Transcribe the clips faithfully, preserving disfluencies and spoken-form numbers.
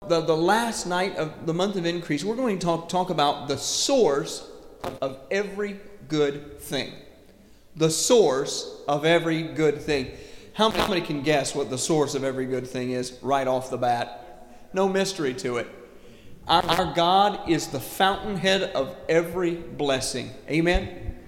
the, the last night of the month of increase, we're going to talk, talk about the source of every good thing. The source of every good thing. How many can guess what the source of every good thing is right off the bat? No mystery to it. Our, our God is the fountainhead of every blessing. Amen?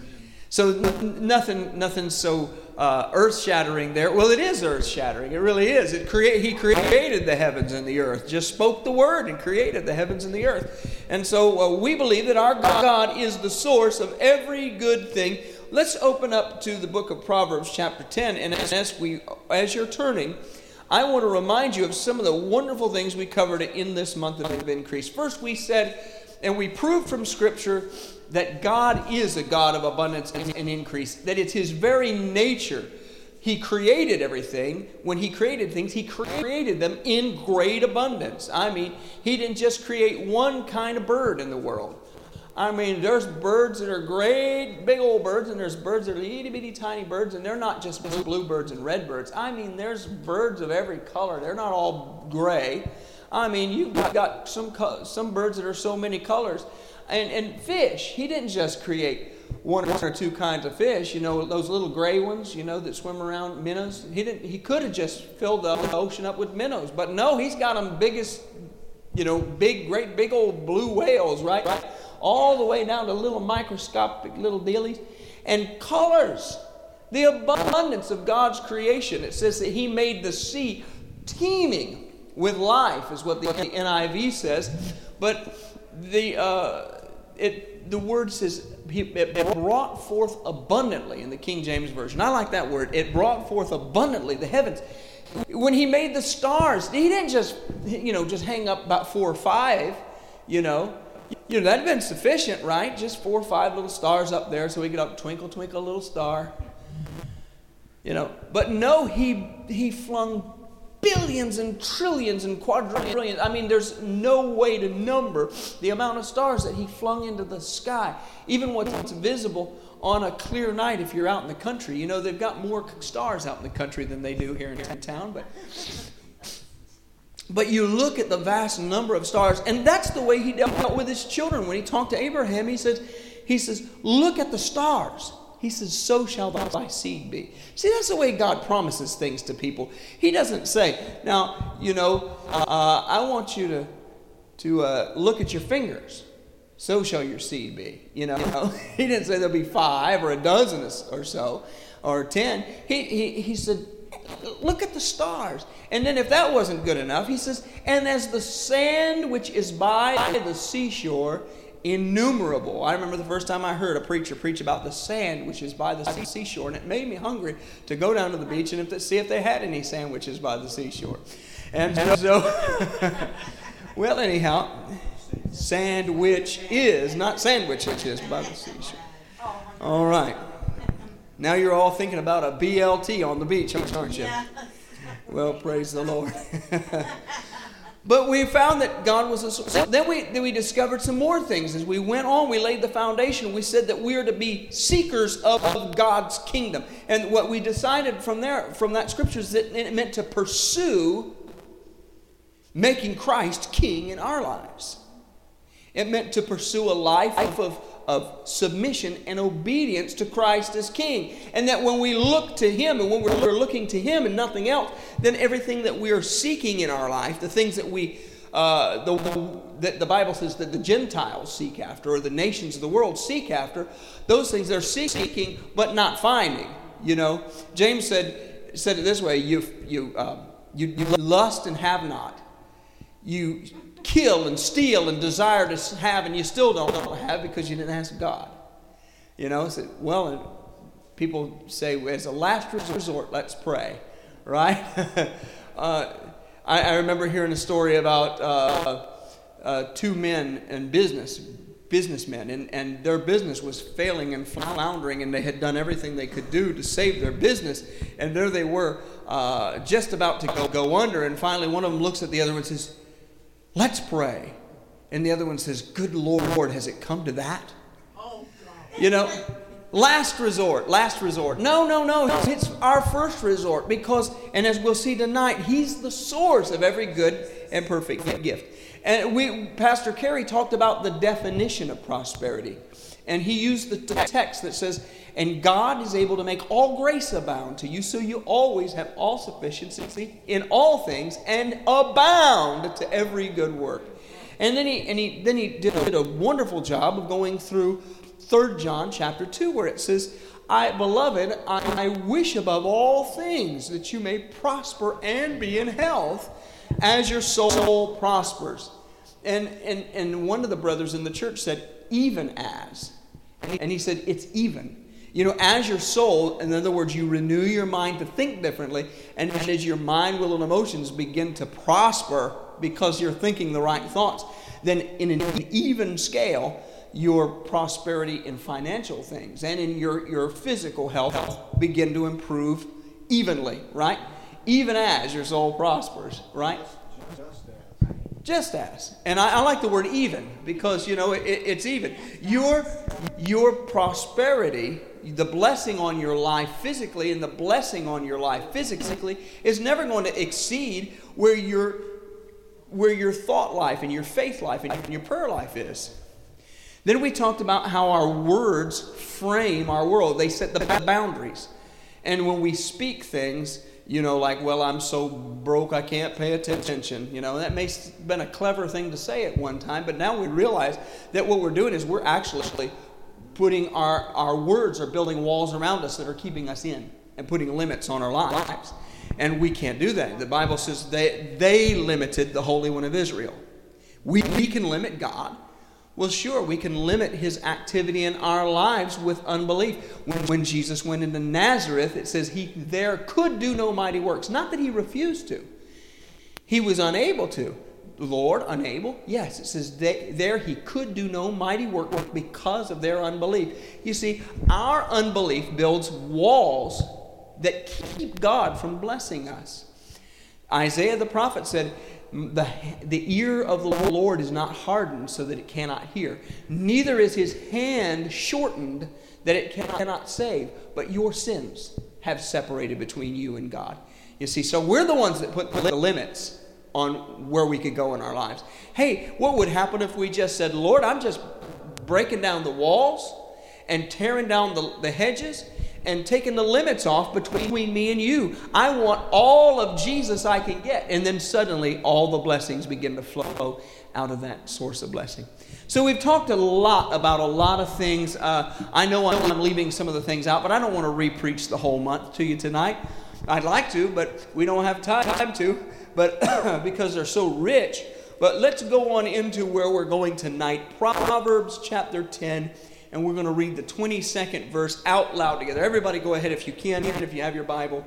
So nothing, nothing so uh, earth-shattering there. Well, it is earth-shattering. It really is. It crea- he created the heavens and the earth. Just spoke the word and created the heavens and the earth. And so uh, we believe that our God is the source of every good thing. Let's open up to the book of Proverbs chapter ten. And as, we, as you're turning, I want to remind you of some of the wonderful things we covered in this month of increase. First, we said, and we proved from Scripture, that God is a God of abundance and increase, that it's His very nature. He created everything. When He created things, He created them in great abundance. I mean, He didn't just create one kind of bird in the world. I mean, there's birds that are great, big old birds, and there's birds that are itty bitty tiny birds, and they're not just bluebirds and redbirds. I mean, there's birds of every color. They're not all gray. I mean, you've got some some birds that are so many colors. And, and fish, He didn't just create one or two kinds of fish. You know, those little gray ones, you know, that swim around, minnows. He didn't. He could have just filled the ocean up with minnows. But no, He's got them biggest, you know, big, great, big old blue whales, right? right? All the way down to little microscopic little dealies. And colors. The abundance of God's creation. It says that He made the sea teeming with life, is what the N I V says. But the uh, it the word says it brought forth abundantly in the King James Version. I like that word. It brought forth abundantly the heavens. When He made the stars, He didn't just you know just hang up about four or five. You know, you know that'd been sufficient, right? Just four or five little stars up there, so we could up twinkle twinkle little star. You know, but no, He He flung billions and trillions and quadrillions. I mean, there's no way to number the amount of stars that He flung into the sky. Even what's visible on a clear night if you're out in the country. You know, they've got more stars out in the country than they do here in town. But, but you look at the vast number of stars, and that's the way He dealt with His children. When He talked to Abraham, He says, he says, look at the stars. He says, so shall thy seed be. See, that's the way God promises things to people. He doesn't say, now, you know, uh, I want you to, to uh, look at your fingers. So shall your seed be. You know, He didn't say there'll be five or a dozen or so or ten. He, he, he said, look at the stars. And then if that wasn't good enough, He says, and as the sand which is by the seashore, innumerable. I remember the first time I heard a preacher preach about the sand which is by the seashore, and it made me hungry to go down to the beach and if they, see if they had any sandwiches by the seashore. And so, well, anyhow, sand which is, not sandwich which is by the seashore. All right. Now you're all thinking about a B L T on the beach, aren't you? Well, praise the Lord. But we found that God was a source. Then we, then we discovered some more things. As we went on, we laid the foundation. We said that we are to be seekers of, of God's kingdom. And what we decided from there, from that scripture, is that it meant to pursue making Christ king in our lives. It meant to pursue a life of, of submission and obedience to Christ as king. And that when we look to Him, and when we're looking to Him and nothing else, then everything that we are seeking in our life, the things that we, uh, the, the, that the Bible says that the Gentiles seek after, or the nations of the world seek after, those things they're seeking but not finding. You know, James said said it this way: you you um, you, you lust and have not. You kill and steal and desire to have, and you still don't have because you didn't ask God. You know, so, well, and people say, as a last resort, let's pray, right? uh, I, I remember hearing a story about uh, uh, two men in business, businessmen, and, and their business was failing and floundering, and they had done everything they could do to save their business, and there they were, uh, just about to go, go under, and finally one of them looks at the other one and says, let's pray. And the other one says, good Lord, has it come to that? Oh, God. You know, last resort, last resort. No, no, no. It's our first resort because, and as we'll see tonight, He's the source of every good and perfect gift. And we, Pastor Carey talked about the definition of prosperity. And he used the text that says, and God is able to make all grace abound to you, so you always have all sufficiency in all things and abound to every good work. And then he and he then he did a wonderful job of going through Third John chapter two, where it says, I, beloved, I, I wish above all things that you may prosper and be in health as your soul prospers. And, and, and one of the brothers in the church said, even as. And he said, it's even. You know, as your soul, in other words, you renew your mind to think differently, and, and as your mind, will, and emotions begin to prosper because you're thinking the right thoughts, then in an even scale, your prosperity in financial things and in your, your physical health begin to improve evenly, right? Even as your soul prospers, right? Just as. Just as. And I, I like the word even because, you know, it, it's even. Your, your prosperity, the blessing on your life physically and the blessing on your life physically is never going to exceed where your, where your thought life and your faith life and your prayer life is. Then we talked about how our words frame our world. They set the boundaries. And when we speak things, you know, like, well, I'm so broke I can't pay attention. You know, that may have been a clever thing to say at one time, but now we realize that what we're doing is we're actually putting our, our words are building walls around us that are keeping us in and putting limits on our lives. And we can't do that. The Bible says they, they limited the Holy One of Israel. We, we can limit God. Well, sure, we can limit his activity in our lives with unbelief. When, when Jesus went into Nazareth, it says he there could do no mighty works. Not that he refused to. He was unable to. Lord, unable? Yes, it says they, there he could do no mighty work because of their unbelief. You see, our unbelief builds walls that keep God from blessing us. Isaiah the prophet said, The, the ear of the Lord is not hardened so that it cannot hear. Neither is his hand shortened that it cannot save. But your sins have separated between you and God. You see, so we're the ones that put the limits on where we could go in our lives. Hey, what would happen if we just said, Lord, I'm just breaking down the walls and tearing down the, the hedges and taking the limits off between me and you. I want all of Jesus I can get. And then suddenly all the blessings begin to flow out of that source of blessing. So we've talked a lot about a lot of things. Uh, I know I'm leaving some of the things out, but I don't want to re-preach the whole month to you tonight. I'd like to, but we don't have time to, but because they're so rich. But let's go on into where we're going tonight. Proverbs chapter ten. And we're going to read the twenty-second verse out loud together. Everybody go ahead if you can, even if you have your Bible.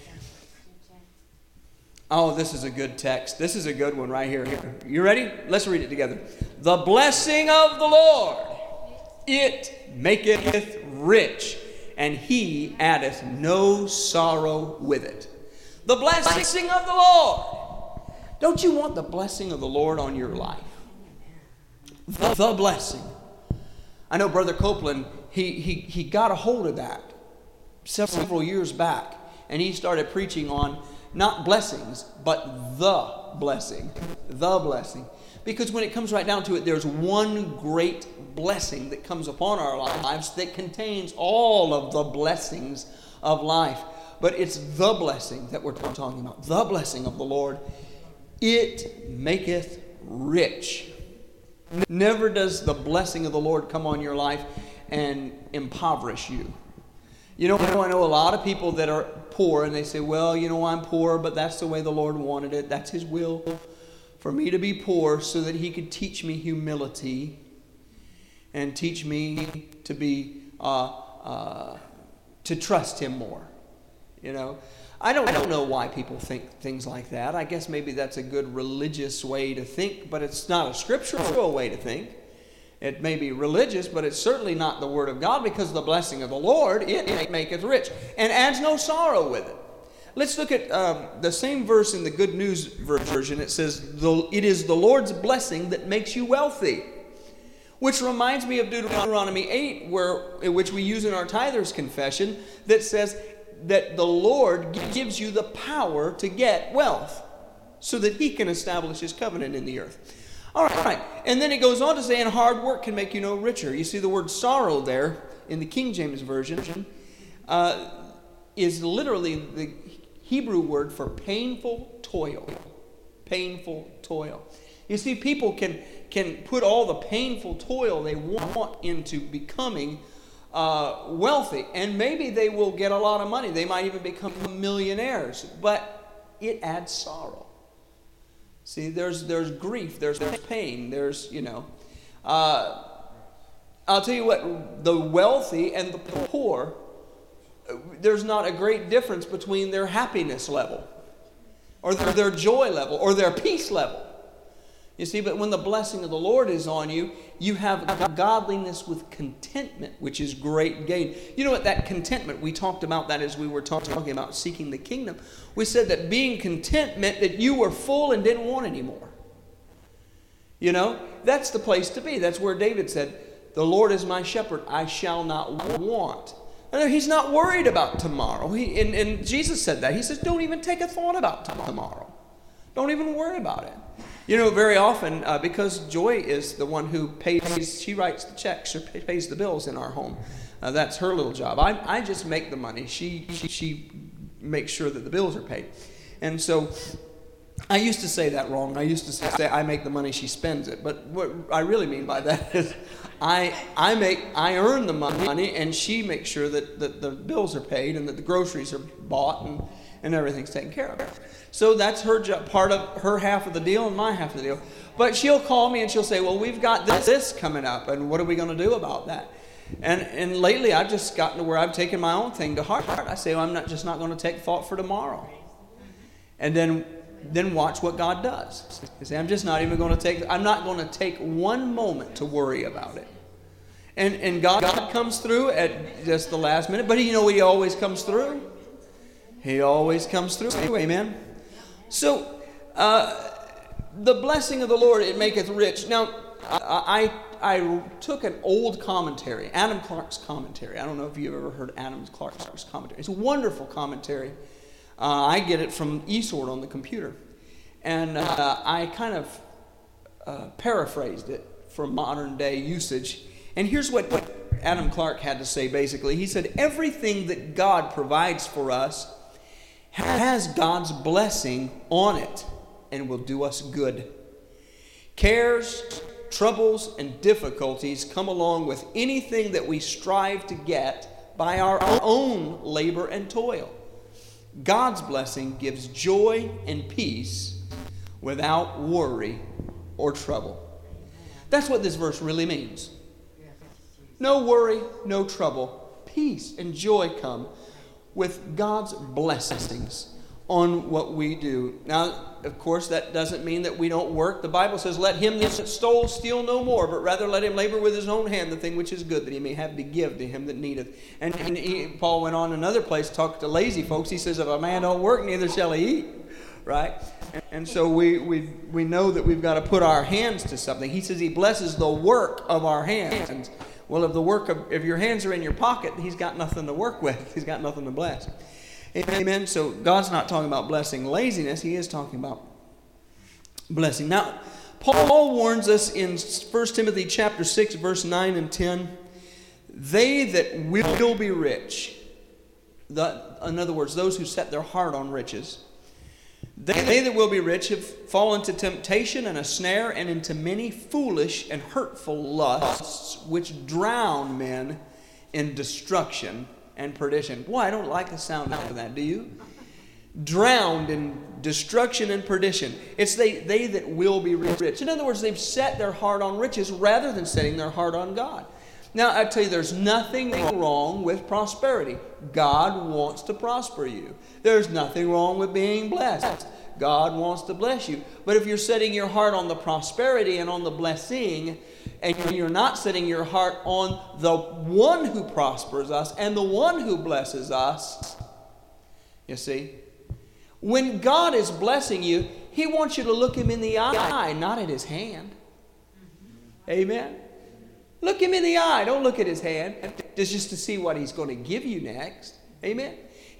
Oh, this is a good text. This is a good one right here. You ready? Let's read it together. The blessing of the Lord, it maketh rich, and he addeth no sorrow with it. The blessing of the Lord. Don't you want the blessing of the Lord on your life? The, the blessing. I know Brother Copeland, he, he, he got a hold of that several years back. And he started preaching on not blessings, but the blessing. The blessing. Because when it comes right down to it, there's one great blessing that comes upon our lives that contains all of the blessings of life. But it's the blessing that we're talking about. The blessing of the Lord. It maketh rich. Never does the blessing of the Lord come on your life and impoverish you. You know, I know a lot of people that are poor and they say, well, you know, I'm poor, but that's the way the Lord wanted it. That's his will for me to be poor so that he could teach me humility and teach me to be, uh, uh, to trust him more. You know, I don't, I don't know why people think things like that. I guess maybe that's a good religious way to think, but it's not a scriptural way to think. It may be religious, but it's certainly not the word of God, because the blessing of the Lord, it maketh rich and adds no sorrow with it. Let's look at um, the same verse in the Good News version. It says, it is the Lord's blessing that makes you wealthy. Which reminds me of Deuteronomy eight, where, which we use in our tithers confession, that says that the Lord gives you the power to get wealth. so that he can establish his covenant in the earth. All right, and then it goes on to say, and hard work can make you no richer. You see the word sorrow there in the King James Version uh, is literally the Hebrew word for painful toil. Painful toil. You see, people can, can put all the painful toil they want into becoming uh, wealthy. And maybe they will get a lot of money. They might even become millionaires. But it adds sorrow. See, there's there's grief, there's, there's pain, there's, you know. Uh, I'll tell you what, the wealthy and the poor, there's not a great difference between their happiness level or their, their joy level or their peace level. You see, but when the blessing of the Lord is on you, you have godliness with contentment, which is great gain. You know what, that contentment, we talked about that as we were talking about seeking the kingdom. We said that being content meant that you were full and didn't want any more. You know, that's the place to be. That's where David said, the Lord is my shepherd, I shall not want. And he's not worried about tomorrow. He, and, and Jesus said that. He says, don't even take a thought about tomorrow. Don't even worry about it. You know, very often, uh, because Joy is the one who pays, she writes the checks or pay, pays the bills in our home. Uh, that's her little job. I, I just make the money. She, she she makes sure that the bills are paid. And so I used to say that wrong. I used to say I make the money, she spends it. But what I really mean by that is I I make I earn the money, and she makes sure that, that the bills are paid and that the groceries are bought and, and everything's taken care of. So that's her job, part of her half of the deal and my half of the deal. But she'll call me and she'll say, well, we've got this, this coming up, and what are we going to do about that? And and lately I've just gotten to where I've taken my own thing to heart. I say, well, I'm not just not going to take thought for tomorrow. And then then watch what God does. You say, I'm just not even going to take, I'm not going to take one moment to worry about it. And and God, God comes through at just the last minute, but you know He always comes through. He always comes through. Amen. So, uh, the blessing of the Lord, it maketh rich. Now, I, I I took an old commentary, Adam Clarke's commentary. I don't know if you've ever heard Adam Clarke's commentary. It's a wonderful commentary. Uh, I get it from eSword on the computer. And uh, I kind of uh, paraphrased it for modern day usage. And here's what, what Adam Clarke had to say basically. He said, everything that God provides for us has God's blessing on it and will do us good. Cares, troubles, and difficulties come along with anything that we strive to get by our own labor and toil. God's blessing gives joy and peace without worry or trouble. That's what this verse really means. No worry, no trouble. Peace and joy come with God's blessings on what we do. Now, of course, that doesn't mean that we don't work. The Bible says, let him that stole steal no more, but rather let him labor with his own hand the thing which is good, that he may have to give to him that needeth. And, and he, Paul went on another place, talked to lazy folks. He says, if a man don't work, neither shall he eat. Right? And, and so we, we, we know that we've got to put our hands to something. He says he blesses the work of our hands. Well, if the work of, if your hands are in your pocket, he's got nothing to work with. He's got nothing to bless. Amen. So God's not talking about blessing laziness. He is talking about blessing. Now, Paul warns us in First Timothy chapter six, verse nine and ten, they that will be rich, the, in other words, those who set their heart on riches, they, they that will be rich have fallen into temptation and a snare and into many foolish and hurtful lusts, which drown men in destruction and perdition. Boy, I don't like the sound of that, do you? Drowned in destruction and perdition. It's they, they that will be rich. In other words, they've set their heart on riches rather than setting their heart on God. Now, I tell you, there's nothing wrong with prosperity. God wants to prosper you. There's nothing wrong with being blessed. God wants to bless you. But if you're setting your heart on the prosperity and on the blessing, and you're not setting your heart on the one who prospers us and the one who blesses us, you see, when God is blessing you, He wants you to look Him in the eye, not at His hand. Amen? Look Him in the eye. Don't look at His hand. Just, just to see what He's going to give you next. Amen?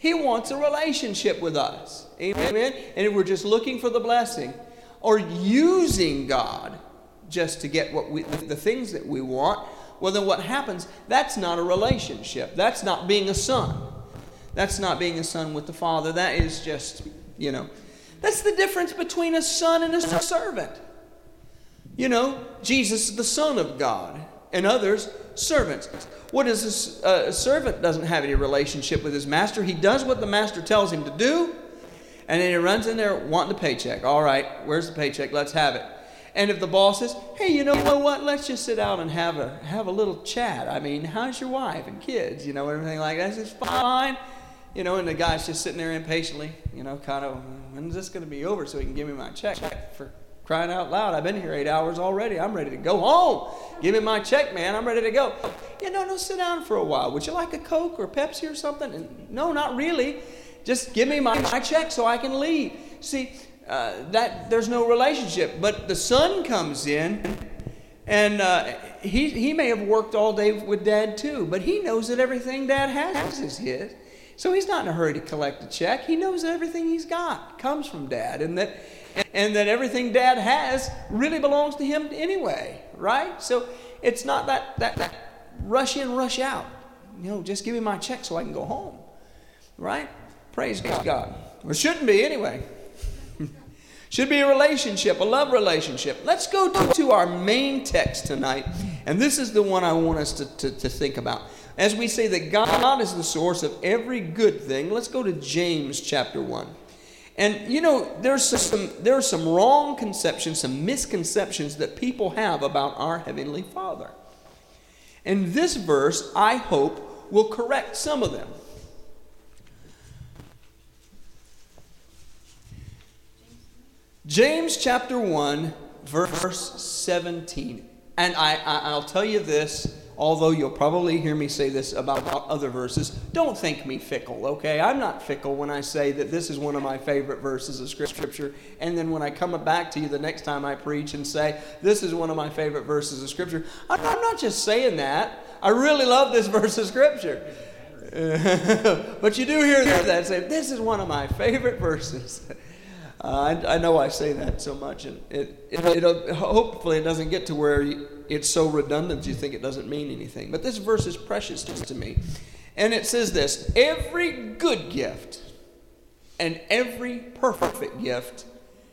He wants a relationship with us. Amen? And if we're just looking for the blessing or using God just to get what we, the things that we want, well, then what happens? That's not a relationship. That's not being a son. That's not being a son with the Father. That is just, you know, that's the difference between a son and a servant. You know, Jesus is the Son of God, and others, servants. What is this? Uh, a servant doesn't have any relationship with his master. He does what the master tells him to do, and then he runs in there wanting the paycheck. All right, where's the paycheck? Let's have it. And if the boss says, hey, you know what? Let's just sit down and have a have a little chat. I mean, how's your wife and kids? You know, everything like that. It's fine. You know, and the guy's just sitting there impatiently, you know, kind of, when's this going to be over so he can give me my check? For crying out loud, I've been here eight hours already. I'm ready to go home. Give me my check, man. I'm ready to go. You know, no, sit down for a while. Would you like a Coke or Pepsi or something? And, no, not really. Just give me my, my check so I can leave. See, uh, that there's no relationship. But the son comes in, and uh, he, he may have worked all day with Dad too, but he knows that everything Dad has is his. So he's not in a hurry to collect a check. He knows that everything he's got comes from Dad, and that and that everything Dad has really belongs to him anyway, right? So it's not that, that, that rush in, rush out. You know, just give me my check so I can go home, right? Praise God. Or shouldn't be anyway. Should be a relationship, a love relationship. Let's go to, to our main text tonight, and this is the one I want us to, to, to think about. As we say that God is the source of every good thing, let's go to James chapter one. And you know, there's some there are some wrong conceptions, some misconceptions that people have about our Heavenly Father. And this verse, I hope, will correct some of them. James chapter one, verse seventeen. And I, I, I'll tell you this, although you'll probably hear me say this about other verses, don't think me fickle, okay? I'm not fickle when I say that this is one of my favorite verses of Scripture, and then when I come back to you the next time I preach and say, this is one of my favorite verses of Scripture, I'm not just saying that. I really love this verse of Scripture. But you do hear that say, this is one of my favorite verses. Uh, I, I know I say that so much, and it, it, it hopefully it doesn't get to where you, it's so redundant you think it doesn't mean anything. But this verse is precious to me. And it says this, every good gift and every perfect gift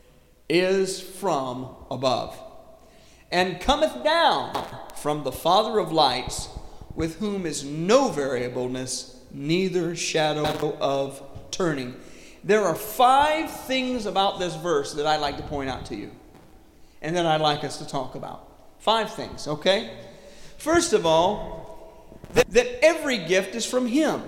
is from above, and cometh down from the Father of lights, with whom is no variableness, neither shadow of turning. There are five things about this verse that I'd like to point out to you, and that I'd like us to talk about. Five things, okay? First of all, that, that every gift is from Him.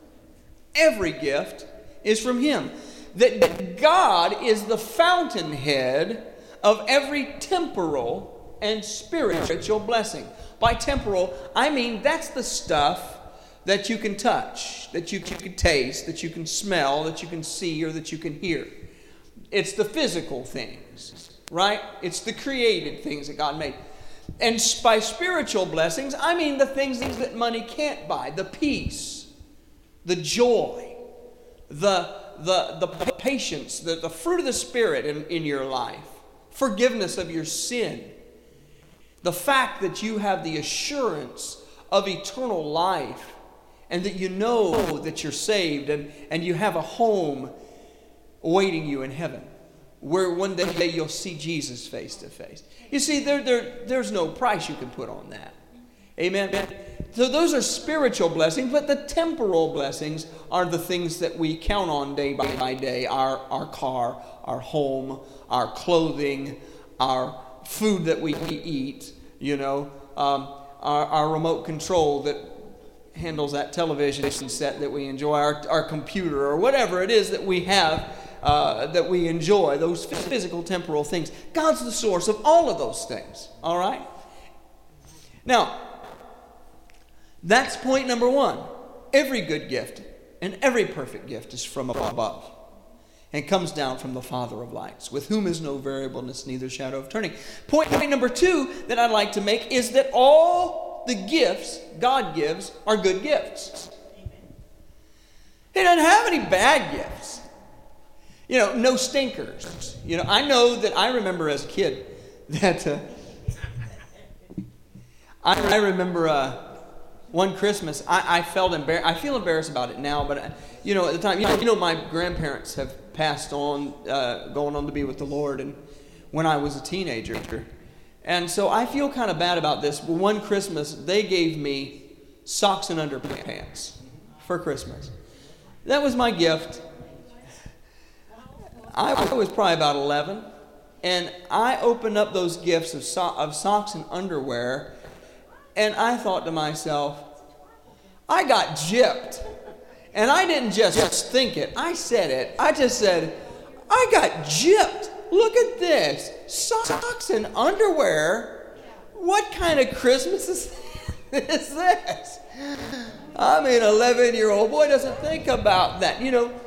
Every gift is from Him. That, that God is the fountainhead of every temporal and spiritual blessing. By temporal, I mean that's the stuff that you can touch, that you can taste, that you can smell, that you can see, or that you can hear. It's the physical things, right? It's the created things that God made. And by spiritual blessings, I mean the things that money can't buy. The peace, the joy, the, the, the patience, the, the fruit of the Spirit in, in your life, forgiveness of your sin, the fact that you have the assurance of eternal life, and that you know that you're saved, and, and you have a home awaiting you in heaven, where one day you'll see Jesus face to face. You see, there, there, there's no price you can put on that. Amen? So those are spiritual blessings, but the temporal blessings are the things that we count on day by day. Our, our car, our home, our clothing, our food that we eat, you know, um, our, our remote control that handles that television set that we enjoy, our, our computer, or whatever it is that we have uh, that we enjoy, those physical, temporal things. God's the source of all of those things, all right? Now, that's point number one. Every good gift and every perfect gift is from above and comes down from the Father of lights, with whom is no variableness, neither shadow of turning. Point, point number two that I'd like to make is that all the gifts God gives are good gifts. He doesn't have any bad gifts. You know, no stinkers. You know, I know that I remember as a kid that uh, I, I remember uh, one Christmas I, I felt embarrassed. I feel embarrassed about it now, but uh, you know, at the time, you know, you know my grandparents have passed on, uh, going on to be with the Lord, and when I was a teenager, and so I feel kind of bad about this. But one Christmas they gave me socks and underpants for Christmas. That was my gift. I was probably about eleven, and I opened up those gifts of, so- of socks and underwear, and I thought to myself, I got gypped. And I didn't just think it, I said it. I just said, I got gypped. Look at this. Socks and underwear? What kind of Christmas is, is this? I mean, an eleven-year-old boy doesn't think about that, you know.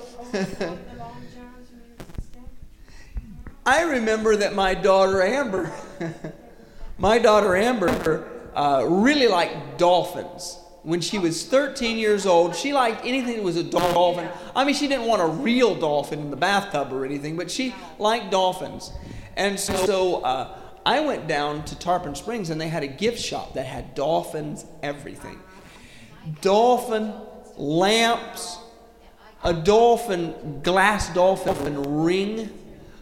I remember that my daughter Amber, my daughter Amber uh, really liked dolphins. When she was thirteen years old, she liked anything that was a dolphin. I mean, she didn't want a real dolphin in the bathtub or anything, but she liked dolphins. And so uh, I went down to Tarpon Springs, and they had a gift shop that had dolphins, everything. Dolphin lamps, a dolphin, glass dolphin ring,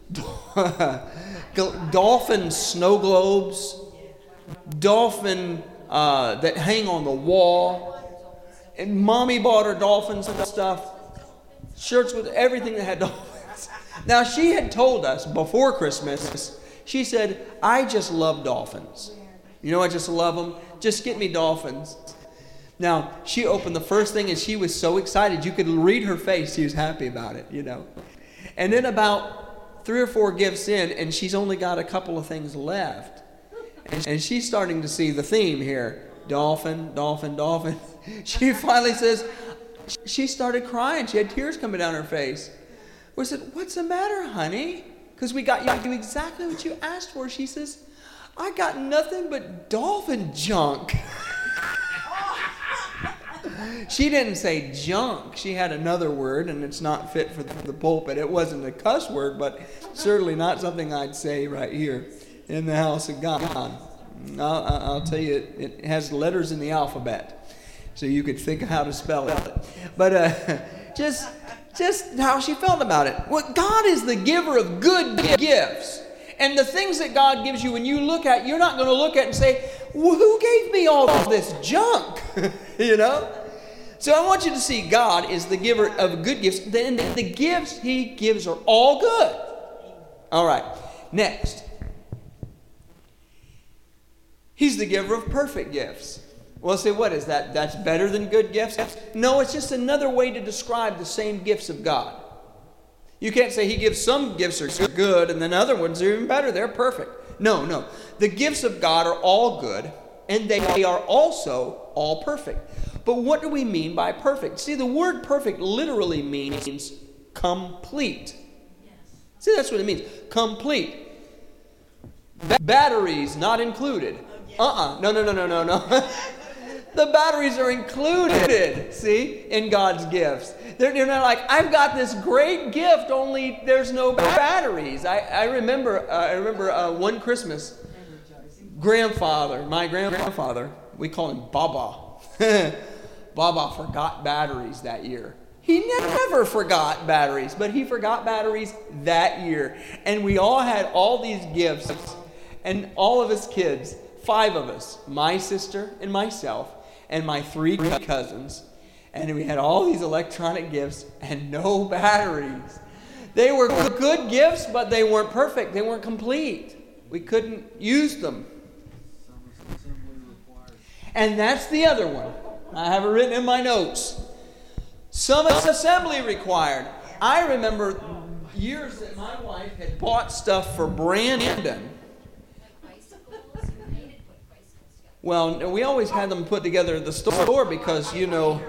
dolphin snow globes, dolphin uh, that hang on the wall. And Mommy bought her dolphins and stuff. Shirts with everything that had dolphins. Now, she had told us before Christmas, she said, I just love dolphins. You know, I just love them. Just get me dolphins. Now, she opened the first thing and she was so excited. You could read her face. She was happy about it, you know. And then about three or four gifts in, and she's only got a couple of things left. And, and she's starting to see the theme here. Dolphin, dolphin, dolphin. She finally says, she started crying. She had tears coming down her face. We said, what's the matter, honey? Because we got you exactly what you asked for. She says, I got nothing but dolphin junk. She didn't say junk. She had another word, and it's not fit for the pulpit. It wasn't a cuss word, but certainly not something I'd say right here in the house of God. I'll, I'll tell you, it has letters in the alphabet, so you could think of how to spell it. But uh, just, just how she felt about it. Well, God is the giver of good gifts. And the things that God gives you, when you look at, you're not going to look at and say, well, who gave me all this junk? You know? So I want you to see God is the giver of good gifts. Then the gifts He gives are all good. All right. Next. He's the giver of perfect gifts. Well, say, what is that? That's better than good gifts? No, it's just another way to describe the same gifts of God. You can't say He gives some gifts are good and then other ones are even better. They're perfect. No, no. The gifts of God are all good, and they are also all perfect. But what do we mean by perfect? See, the word perfect literally means complete. See, that's what it means. Complete. Ba- batteries not included. Uh-uh. No, no, no, no, no, no. The batteries are included, see, in God's gifts. They're, they're not like, I've got this great gift, only there's no batteries. I, I remember uh, I remember uh, one Christmas, grandfather, my grandfather, we call him Baba. Baba forgot batteries that year. He never forgot batteries, but he forgot batteries that year. And we all had all these gifts, and all of us kids, five of us, my sister and myself, and my three cousins, and we had all these electronic gifts and no batteries. They were good gifts, but they weren't perfect. They weren't complete. We couldn't use them. And that's the other one. I have it written in my notes. Some assembly required. I remember years that my wife had bought stuff for Brandon. Well, we always had them put together at the store because, you know,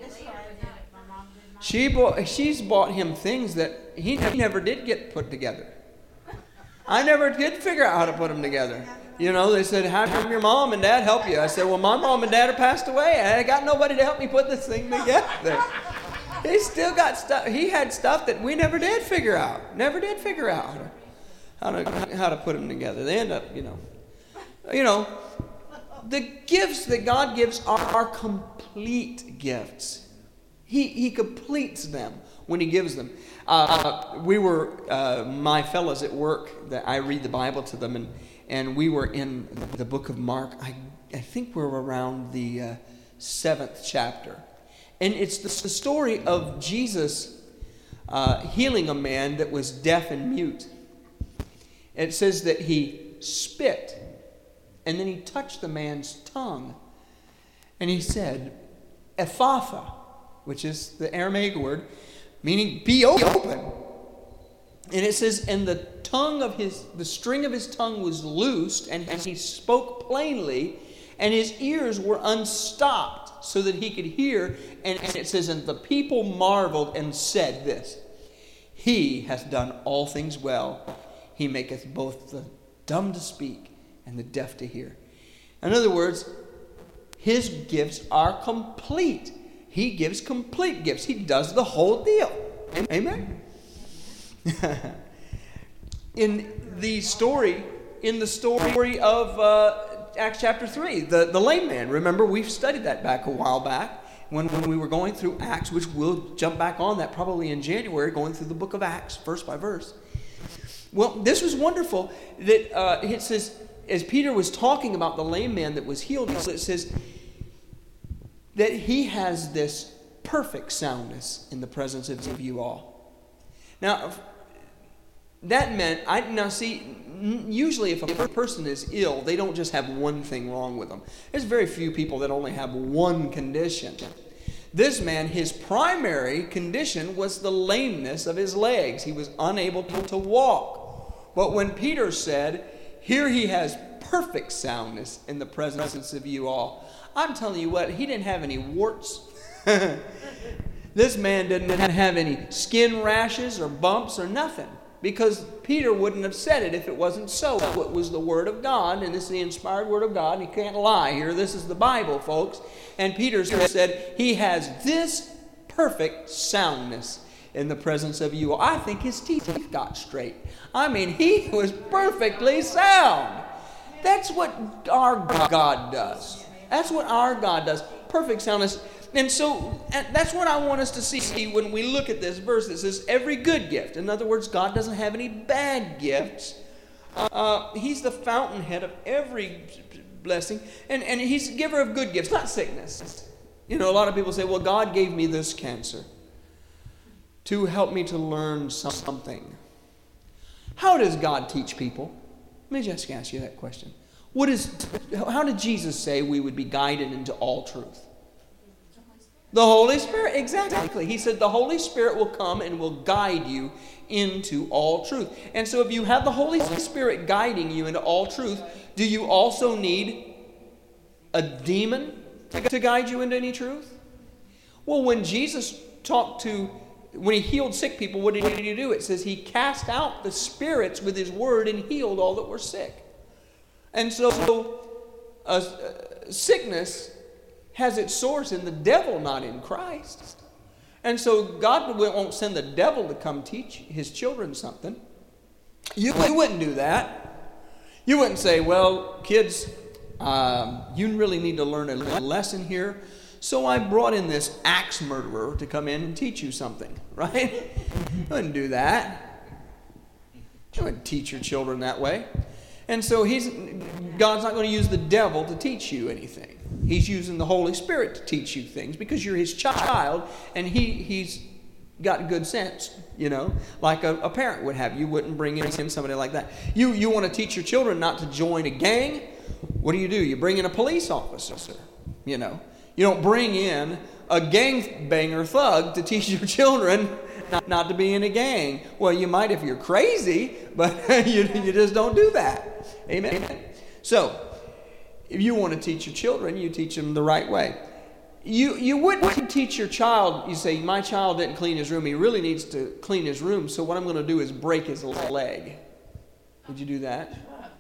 she bought, she's bought him things that he never did get put together. I never did figure out how to put them together. You know, they said, how come your mom and dad help you? I said, well, my mom and dad are passed away. I got nobody to help me put this thing together. He still got stuff. He had stuff that we never did figure out. Never did figure out how to how to put them together. They end up, you know, you know, the gifts that God gives are, are complete gifts. He he completes them when He gives them. Uh, we were uh, my fellows at work that I read the Bible to them, and and we were in the book of Mark. I I think we're around the uh, seventh chapter. And it's the, the story of Jesus uh, healing a man that was deaf and mute. It says that He spit, and then He touched the man's tongue. And He said, Ephphatha, which is the Aramaic word, meaning be open. And it says, and the tongue of his, the string of his tongue was loosed, and he spoke plainly, and his ears were unstopped, so that he could hear. And, and it says, and the people marveled and said this, He hath done all things well. He maketh both the dumb to speak and the deaf to hear. In other words, His gifts are complete. He gives complete gifts. He does the whole deal. Amen? in the story, in the story of uh, Acts chapter three, the, the lame man. Remember, we've studied that back a while back when, when we were going through Acts, which we'll jump back on that probably in January, going through the book of Acts, verse by verse. Well, this was wonderful that uh, it says, as Peter was talking about the lame man that was healed, it says that he has this perfect soundness in the presence of you all. Now, that meant, I now see, usually if a person is ill, they don't just have one thing wrong with them. There's very few people that only have one condition. This man, his primary condition was the lameness of his legs. He was unable to, to walk. But when Peter said, here he has perfect soundness in the presence of you all, I'm telling you what, he didn't have any warts. This man didn't have any skin rashes or bumps or nothing. Because Peter wouldn't have said it if it wasn't so. It was the Word of God, and this is the inspired Word of God, and you can't lie here. This is the Bible, folks. And Peter said, he has this perfect soundness in the presence of you. I think his teeth got straight. I mean, he was perfectly sound. That's what our God does. That's what our God does. Perfect soundness. And so and that's what I want us to see when we look at this verse that says every good gift. In other words, God doesn't have any bad gifts. Uh, he's the fountainhead of every blessing. And, and He's the giver of good gifts, not sickness. You know, a lot of people say, well, God gave me this cancer to help me to learn something. How does God teach people? Let me just ask you that question. What is? How did Jesus say we would be guided into all truth? The Holy Spirit, exactly. He said the Holy Spirit will come and will guide you into all truth. And so if you have the Holy Spirit guiding you into all truth, do you also need a demon to, to guide you into any truth? Well, when Jesus talked to, when He healed sick people, what did He do? It says He cast out the spirits with His word and healed all that were sick. And so uh, sickness has its source in the devil, not in Christ. And so God won't send the devil to come teach His children something. You, you wouldn't do that. You wouldn't say, well, kids, um, you really need to learn a lesson here. So I brought in this axe murderer to come in and teach you something, right? You wouldn't do that. You wouldn't teach your children that way. And so he's God's not going to use the devil to teach you anything. He's using the Holy Spirit to teach you things because you're His child, and he, He's got good sense, you know, like a, a parent would have. You wouldn't bring in somebody like that. You, you want to teach your children not to join a gang? What do you do? You bring in a police officer, you know. You don't bring in a gangbanger thug to teach your children not, not to be in a gang. Well, you might if you're crazy, but you, you just don't do that. Amen. So, if you want to teach your children, you teach them the right way. You you wouldn't teach your child, you say, my child didn't clean his room. He really needs to clean his room, so what I'm going to do is break his leg. Would you do that?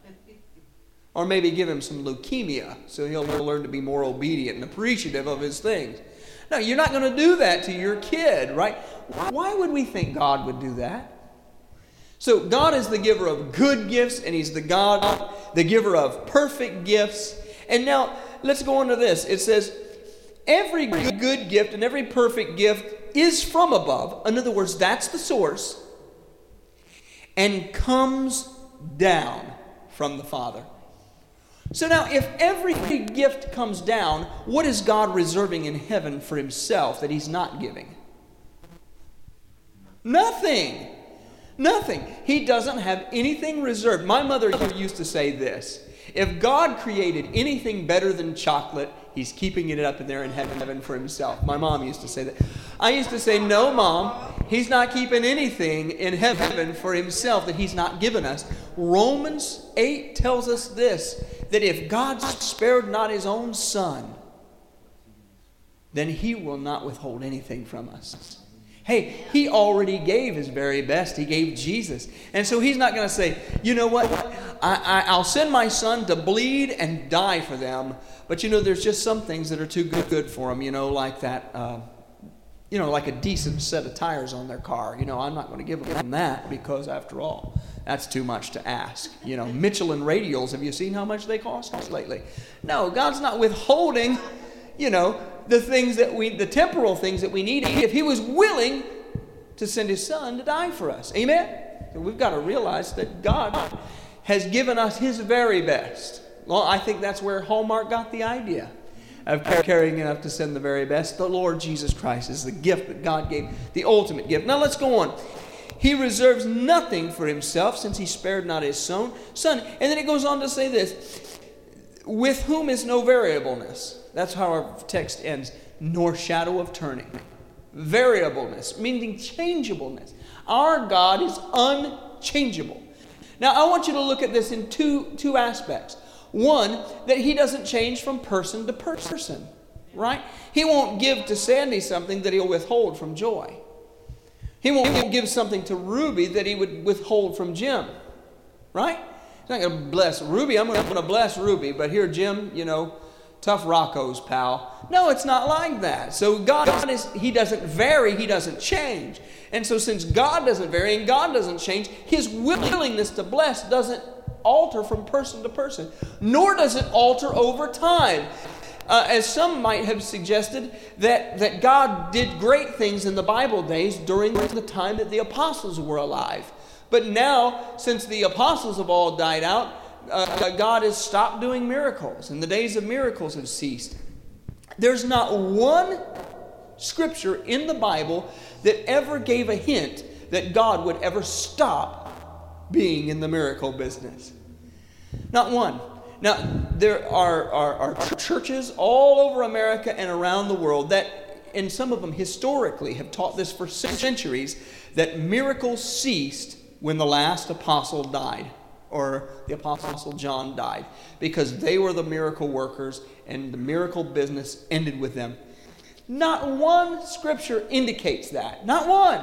Or maybe give him some leukemia, so he'll learn to be more obedient and appreciative of his things. No, you're not going to do that to your kid, right? Why would we think God would do that? So God is the giver of good gifts, and He's the God, the giver of perfect gifts. And now, let's go on to this. It says, every good gift and every perfect gift is from above. In other words, that's the source. And comes down from the Father. So now, if every gift comes down, what is God reserving in heaven for Himself that He's not giving? Nothing. Nothing. He doesn't have anything reserved. My mother used to say this. If God created anything better than chocolate, He's keeping it up in there in heaven for Himself. My mom used to say that. I used to say, no, Mom, He's not keeping anything in heaven for Himself that He's not given us. Romans eight tells us this, that if God spared not His own Son, then He will not withhold anything from us. Hey, He already gave His very best. He gave Jesus. And so He's not going to say, you know what, I, I, I'll send my Son to bleed and die for them. But you know, there's just some things that are too good, good for them, you know, like that, uh, you know, like a decent set of tires on their car. You know, I'm not going to give them that because, after all, that's too much to ask. You know, Michelin radials, have you seen how much they cost lately? No, God's not withholding, you know, the things that we, the temporal things that we need, if He was willing to send His Son to die for us. Amen? So we've got to realize that God has given us His very best. Well, I think that's where Hallmark got the idea of caring enough to send the very best. The Lord Jesus Christ is the gift that God gave, the ultimate gift. Now let's go on. He reserves nothing for Himself, since He spared not His Son. Son. And then it goes on to say this, with whom is no variableness. That's how our text ends. Nor shadow of turning. Variableness, meaning changeableness. Our God is unchangeable. Now I want you to look at this in two, two aspects. One, that He doesn't change from person to person, right? He won't give to Sandy something that He'll withhold from Joy. He won't give something to Ruby that He would withhold from Jim, right? He's not going to bless Ruby. I'm going to bless Ruby, but here, Jim, you know, tough Rocco's pal. No, it's not like that. So God is, He doesn't vary, He doesn't change. And so since God doesn't vary and God doesn't change, His willingness to bless doesn't alter from person to person, nor does it alter over time. Uh, as some might have suggested, that, that God did great things in the Bible days during the time that the apostles were alive. But now, since the apostles have all died out, uh, God has stopped doing miracles, and the days of miracles have ceased. There's not one scripture in the Bible that ever gave a hint that God would ever stop being in the miracle business. Not one. Now, there are, are, are churches all over America and around the world that, and some of them historically have taught this for centuries, that miracles ceased when the last apostle died, or the apostle John died, because they were the miracle workers and the miracle business ended with them. Not one scripture indicates that. Not one.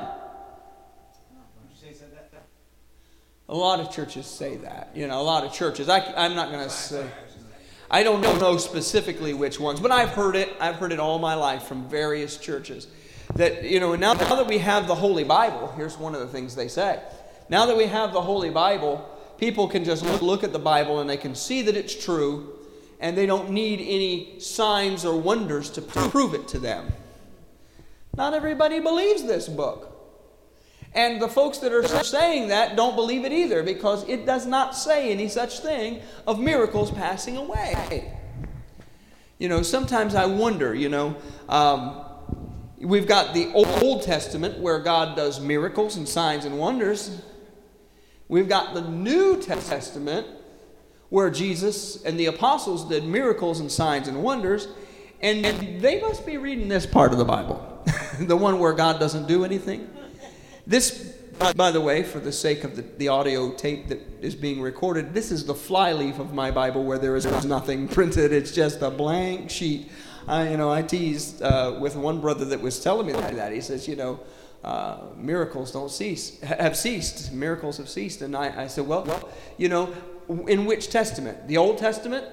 A lot of churches say that. You know, a lot of churches. I, I'm not going to say. I don't know specifically which ones, but I've heard it. I've heard it all my life from various churches. That, you know, now, now that we have the Holy Bible, here's one of the things they say. Now that we have the Holy Bible, people can just look, look at the Bible and they can see that it's true, and they don't need any signs or wonders to prove it to them. Not everybody believes this book. And the folks that are saying that don't believe it either, because it does not say any such thing of miracles passing away. You know, sometimes I wonder, you know, um, we've got the Old Testament where God does miracles and signs and wonders. We've got the New Testament where Jesus and the apostles did miracles and signs and wonders. And they must be reading this part of the Bible, the one where God doesn't do anything. This, by the way, for the sake of the, the audio tape that is being recorded, this is the flyleaf of my Bible where there is nothing printed. It's just a blank sheet. I, you know, I teased uh, with one brother that was telling me that. He says, you know, uh, miracles don't cease, have ceased. Miracles have ceased. And I, I said, well, you know, in which testament? The Old Testament?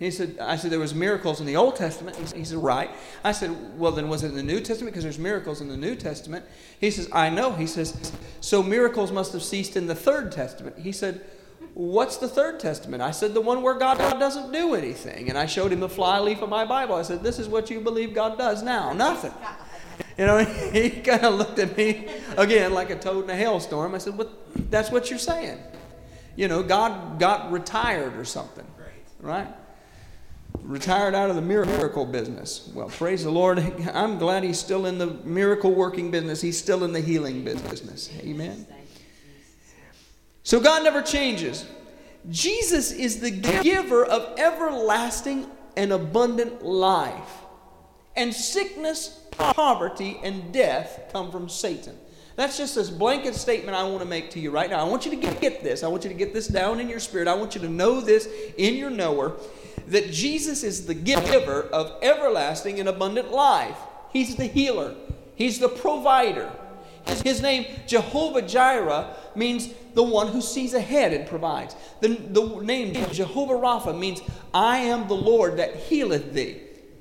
He said, I said, there was miracles in the Old Testament. He said, he said, right. I said, well, then was it in the New Testament? Because there's miracles in the New Testament. He says, I know. He says, so miracles must have ceased in the Third Testament. He said, what's the Third Testament? I said, the one where God doesn't do anything. And I showed him the flyleaf of my Bible. I said, this is what you believe God does now. Nothing. You know, he kind of looked at me, again, like a toad in a hailstorm. I said, what, that's what you're saying. You know, God got retired or something. Right? Retired out of the miracle business. Well, praise the Lord. I'm glad he's still in the miracle working business. He's still in the healing business. Amen. So God never changes. Jesus is the giver of everlasting and abundant life. And sickness, poverty, and death come from Satan. That's just this blanket statement I want to make to you right now. I want you to get, get this. I want you to get this down in your spirit. I want you to know this in your knower, that Jesus is the giver of everlasting and abundant life. He's the healer. He's the provider. His, his name, Jehovah Jireh, means the one who sees ahead and provides. The, the name Jehovah Rapha means I am the Lord that healeth thee.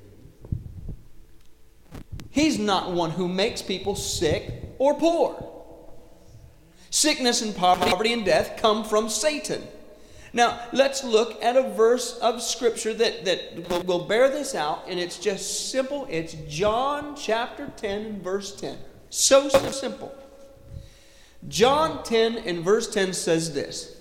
He's not one who makes people sick or poor. Sickness and poverty and death come from Satan. Now, let's look at a verse of Scripture that, that will, will bear this out, and it's just simple. It's John chapter ten and verse ten. So, so simple. John ten and verse ten says this.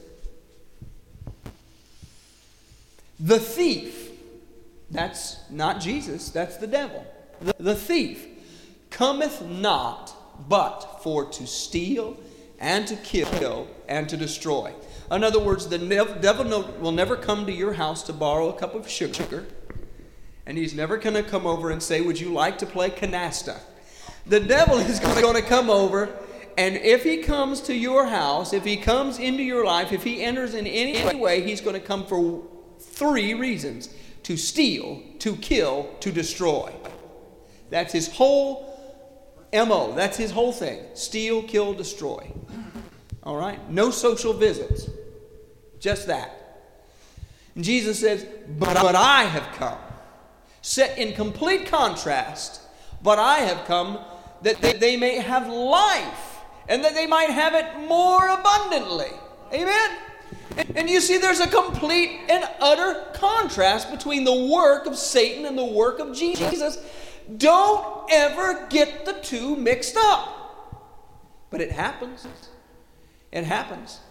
The thief, that's not Jesus, that's the devil. The, the thief cometh not but for to steal and to kill and to destroy. In other words, the devil will never come to your house to borrow a cup of sugar. And he's never going to come over and say, would you like to play canasta? The devil is going to come over, and if he comes to your house, if he comes into your life, if he enters in any way, he's going to come for three reasons. To steal, to kill, to destroy. That's his whole M O. That's his whole thing. Steal, kill, destroy. All right? No social visits. Just that. And Jesus says, but, but I have come. Set in complete contrast. But I have come that they, they may have life. And that they might have it more abundantly. Amen? And, and you see, there's a complete and utter contrast between the work of Satan and the work of Jesus. Don't ever get the two mixed up. But it happens. It happens.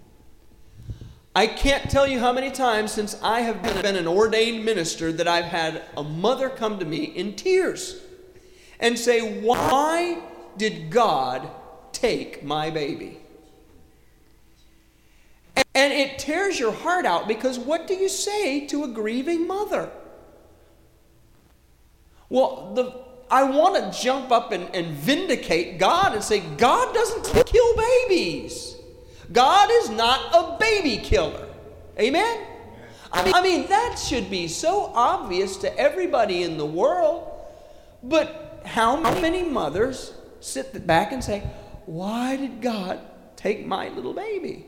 I can't tell you how many times since I have been an ordained minister that I've had a mother come to me in tears and say, why did God take my baby? And it tears your heart out, because what do you say to a grieving mother? Well, the, I want to jump up and, and vindicate God and say, God doesn't kill babies. God is not a baby killer. Amen? I mean, I mean, that should be so obvious to everybody in the world. But how many mothers sit back and say, why did God take my little baby?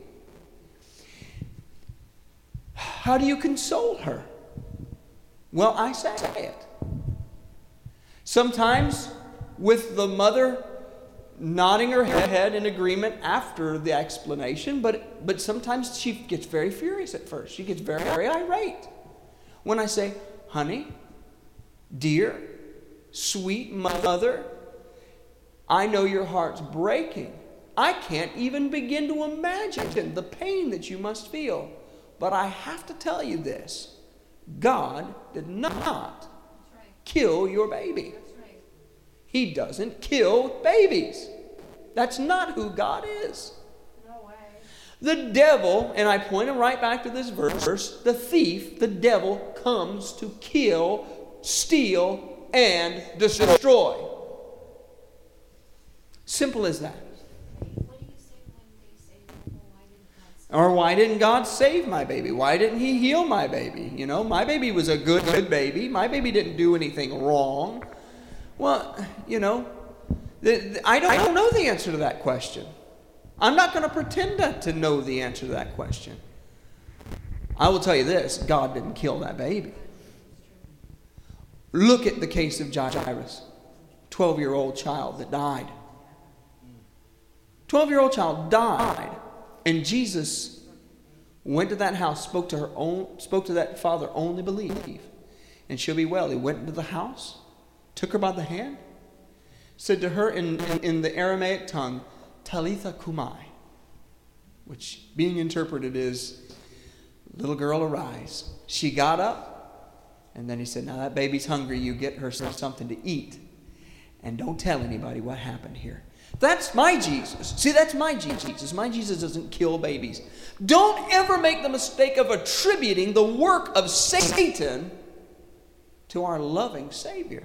How do you console her? Well, I say it. Sometimes with the mother nodding her head in agreement after the explanation, but, but sometimes she gets very furious at first. She gets very, very irate. When I say, honey, dear, sweet mother, I know your heart's breaking. I can't even begin to imagine the pain that you must feel. But I have to tell you this. God did not kill your baby. He doesn't kill babies. That's not who God is. No way. The devil, and I point him right back to this verse, the thief, the devil, comes to kill, steal, and destroy. Simple as that. What do you say when they say, well, why didn't God save Or why didn't God save my baby? Why didn't he heal my baby? You know, my baby was a good, good baby. My baby didn't do anything wrong. Well, you know, the, the, I, don't, I don't know the answer to that question. I'm not going to pretend to, to know the answer to that question. I will tell you this, God didn't kill that baby. Look at the case of Jairus, twelve-year-old child that died. twelve-year-old child died, and Jesus went to that house, spoke to her own, spoke to that father, only believe, and she'll be well. He went into the house, took her by the hand, said to her in, in, in the Aramaic tongue, Talitha kumai, which being interpreted is, little girl, arise. She got up, and then he said, now that baby's hungry, you get her something to eat, and don't tell anybody what happened here. That's my Jesus. See, that's my Jesus. My Jesus doesn't kill babies. Don't ever make the mistake of attributing the work of Satan to our loving Savior.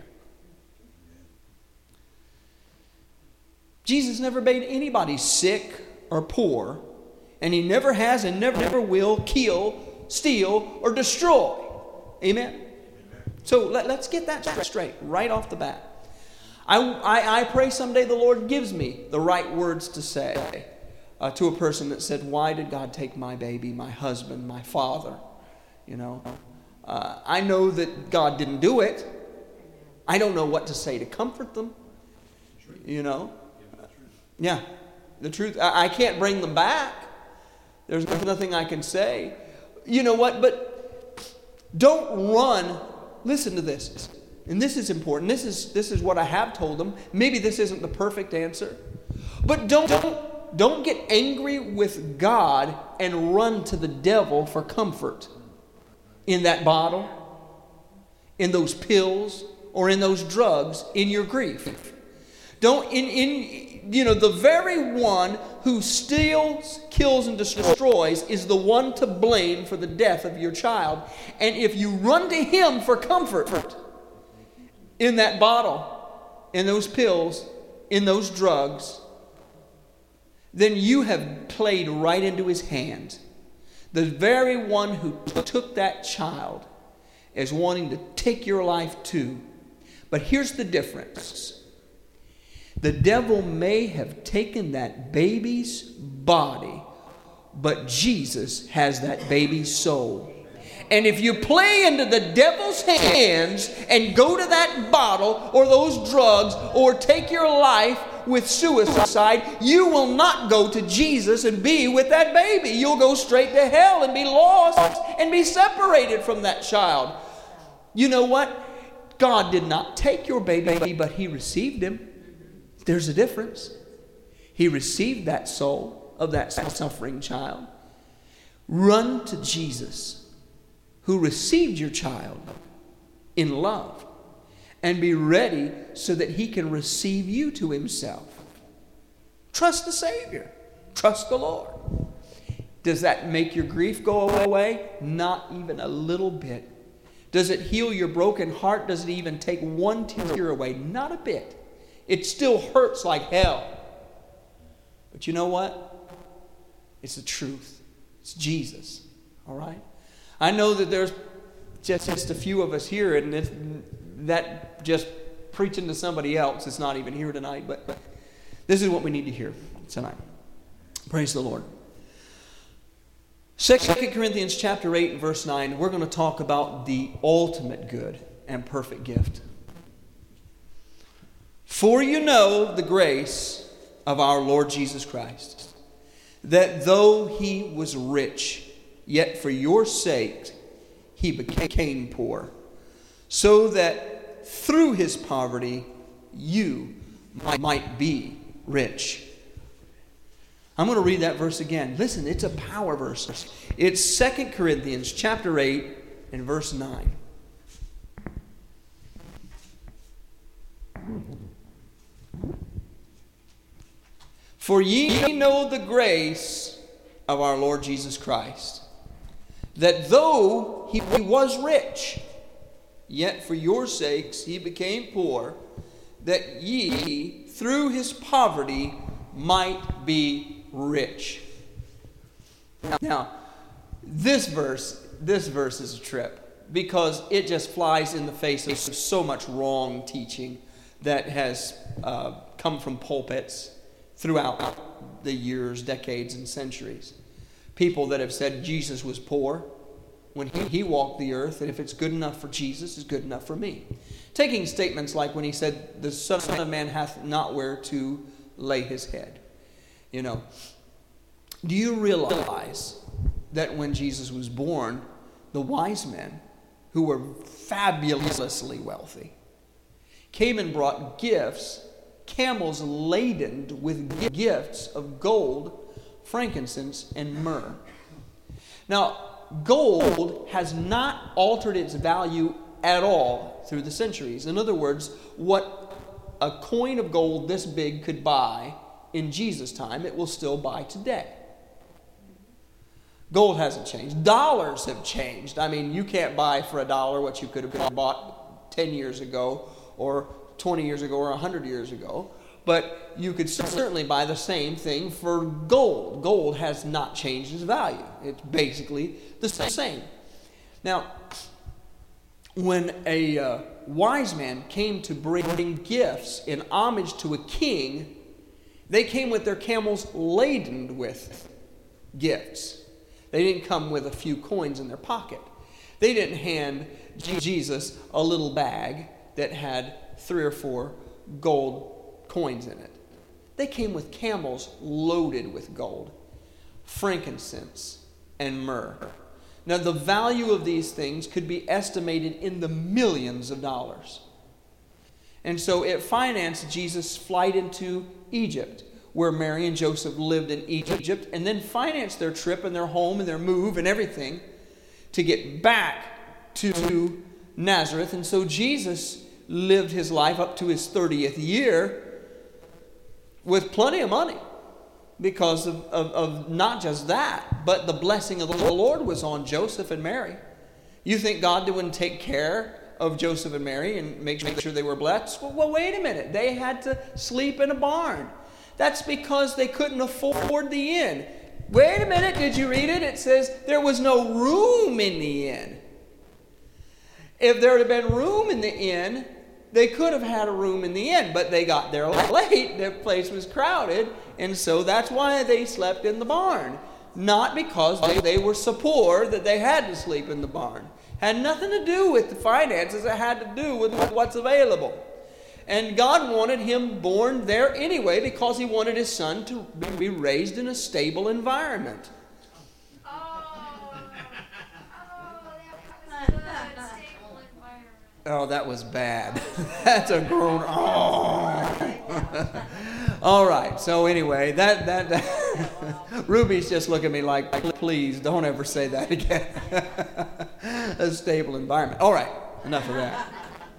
Jesus never made anybody sick or poor, and he never has and never, never will kill, steal, or destroy. Amen? Amen. So let, let's get that straight right off the bat. I, I, I pray someday the Lord gives me the right words to say uh, to a person that said, why did God take my baby, my husband, my father? You know, uh, I know that God didn't do it. I don't know what to say to comfort them. You know, yeah, the truth. I, I can't bring them back. There's nothing I can say. You know what? But don't run. Listen to this. And this is important. This is this is what I have told them. Maybe this isn't the perfect answer. But don't don't, don't get angry with God and run to the devil for comfort in that bottle, in those pills, or in those drugs, in your grief. Don't in in you know the very one who steals, kills, and destroys is the one to blame for the death of your child. And if you run to him for comfort in that bottle, in those pills, in those drugs, then you have played right into his hands. The very one who took that child is wanting to take your life too. But here's the difference. The devil may have taken that baby's body, but Jesus has that baby's soul. And if you play into the devil's hands and go to that bottle or those drugs or take your life with suicide, you will not go to Jesus and be with that baby. You'll go straight to hell and be lost and be separated from that child. You know what? God did not take your baby, but he received him. There's a difference. He received that soul of that suffering child. Run to Jesus, who received your child in love, and be ready so that he can receive you to himself. Trust the Savior. Trust the Lord. Does that make your grief go away? Not even a little bit. Does it heal your broken heart? Does it even take one tear away? Not a bit. It still hurts like hell. But you know what? It's the truth. It's Jesus. All right? I know that there's just, just a few of us here, and it's, that just preaching to somebody else is not even here tonight, but, but this is what we need to hear tonight. Praise the Lord. Second Corinthians chapter eight and verse nine, we're going to talk about the ultimate good and perfect gift. For you know the grace of our Lord Jesus Christ, that though he was rich, yet for your sake he became poor, so that through his poverty you might be rich. I'm going to read that verse again. Listen, it's a power verse. It's Second Corinthians chapter eight and verse nine. For ye know the grace of our Lord Jesus Christ, that though he was rich, yet for your sakes he became poor, that ye through his poverty might be rich. Now, this verse, this verse is a trip, because it just flies in the face of so much wrong teaching that has uh, come from pulpits throughout the years, decades, and centuries. People that have said Jesus was poor, when he, he walked the earth, that if it's good enough for Jesus, it's good enough for me. Taking statements like when he said, the Son of Man hath not where to lay his head. You know, do you realize that when Jesus was born, the wise men, who were fabulously wealthy, came and brought gifts, camels laden with gifts of gold, frankincense, and myrrh. Now, gold has not altered its value at all through the centuries. In other words, what a coin of gold this big could buy in Jesus' time, it will still buy today. Gold hasn't changed. Dollars have changed. I mean, you can't buy for a dollar what you could have bought ten years ago or twenty years ago or one hundred years ago. But you could certainly buy the same thing for gold. Gold has not changed its value. It's basically the same. Now, when a uh, wise man came to bring gifts in homage to a king, they came with their camels laden with gifts. They didn't come with a few coins in their pocket. They didn't hand Jesus a little bag that had three or four gold coins in it. They came with camels loaded with gold, frankincense, and myrrh. Now, the value of these things could be estimated in the millions of dollars. And so it financed Jesus' flight into Egypt, where Mary and Joseph lived in Egypt, and then financed their trip and their home and their move and everything to get back to Nazareth. And so Jesus lived his life up to his thirtieth year with plenty of money, because of, of, of not just that, but the blessing of the Lord was on Joseph and Mary. You think God wouldn't take care of Joseph and Mary and make sure they were blessed? Well, well, wait a minute. They had to sleep in a barn. That's because they couldn't afford the inn. Wait a minute, did you read it? It says there was no room in the inn. If there had been room in the inn, they could have had a room in the inn, but they got there late. Their place was crowded, and so that's why they slept in the barn. Not because they, they were so poor that they had to sleep in the barn. Had nothing to do with the finances. It had to do with what's available. And God wanted him born there anyway, because he wanted his son to be raised in a stable environment. Oh, oh, that was good. Stable environment. Oh, that was bad. That's a groan. Oh. All right. So anyway, that that, that Ruby's just looking at me like, please don't ever say that again. A stable environment. All right. Enough of that.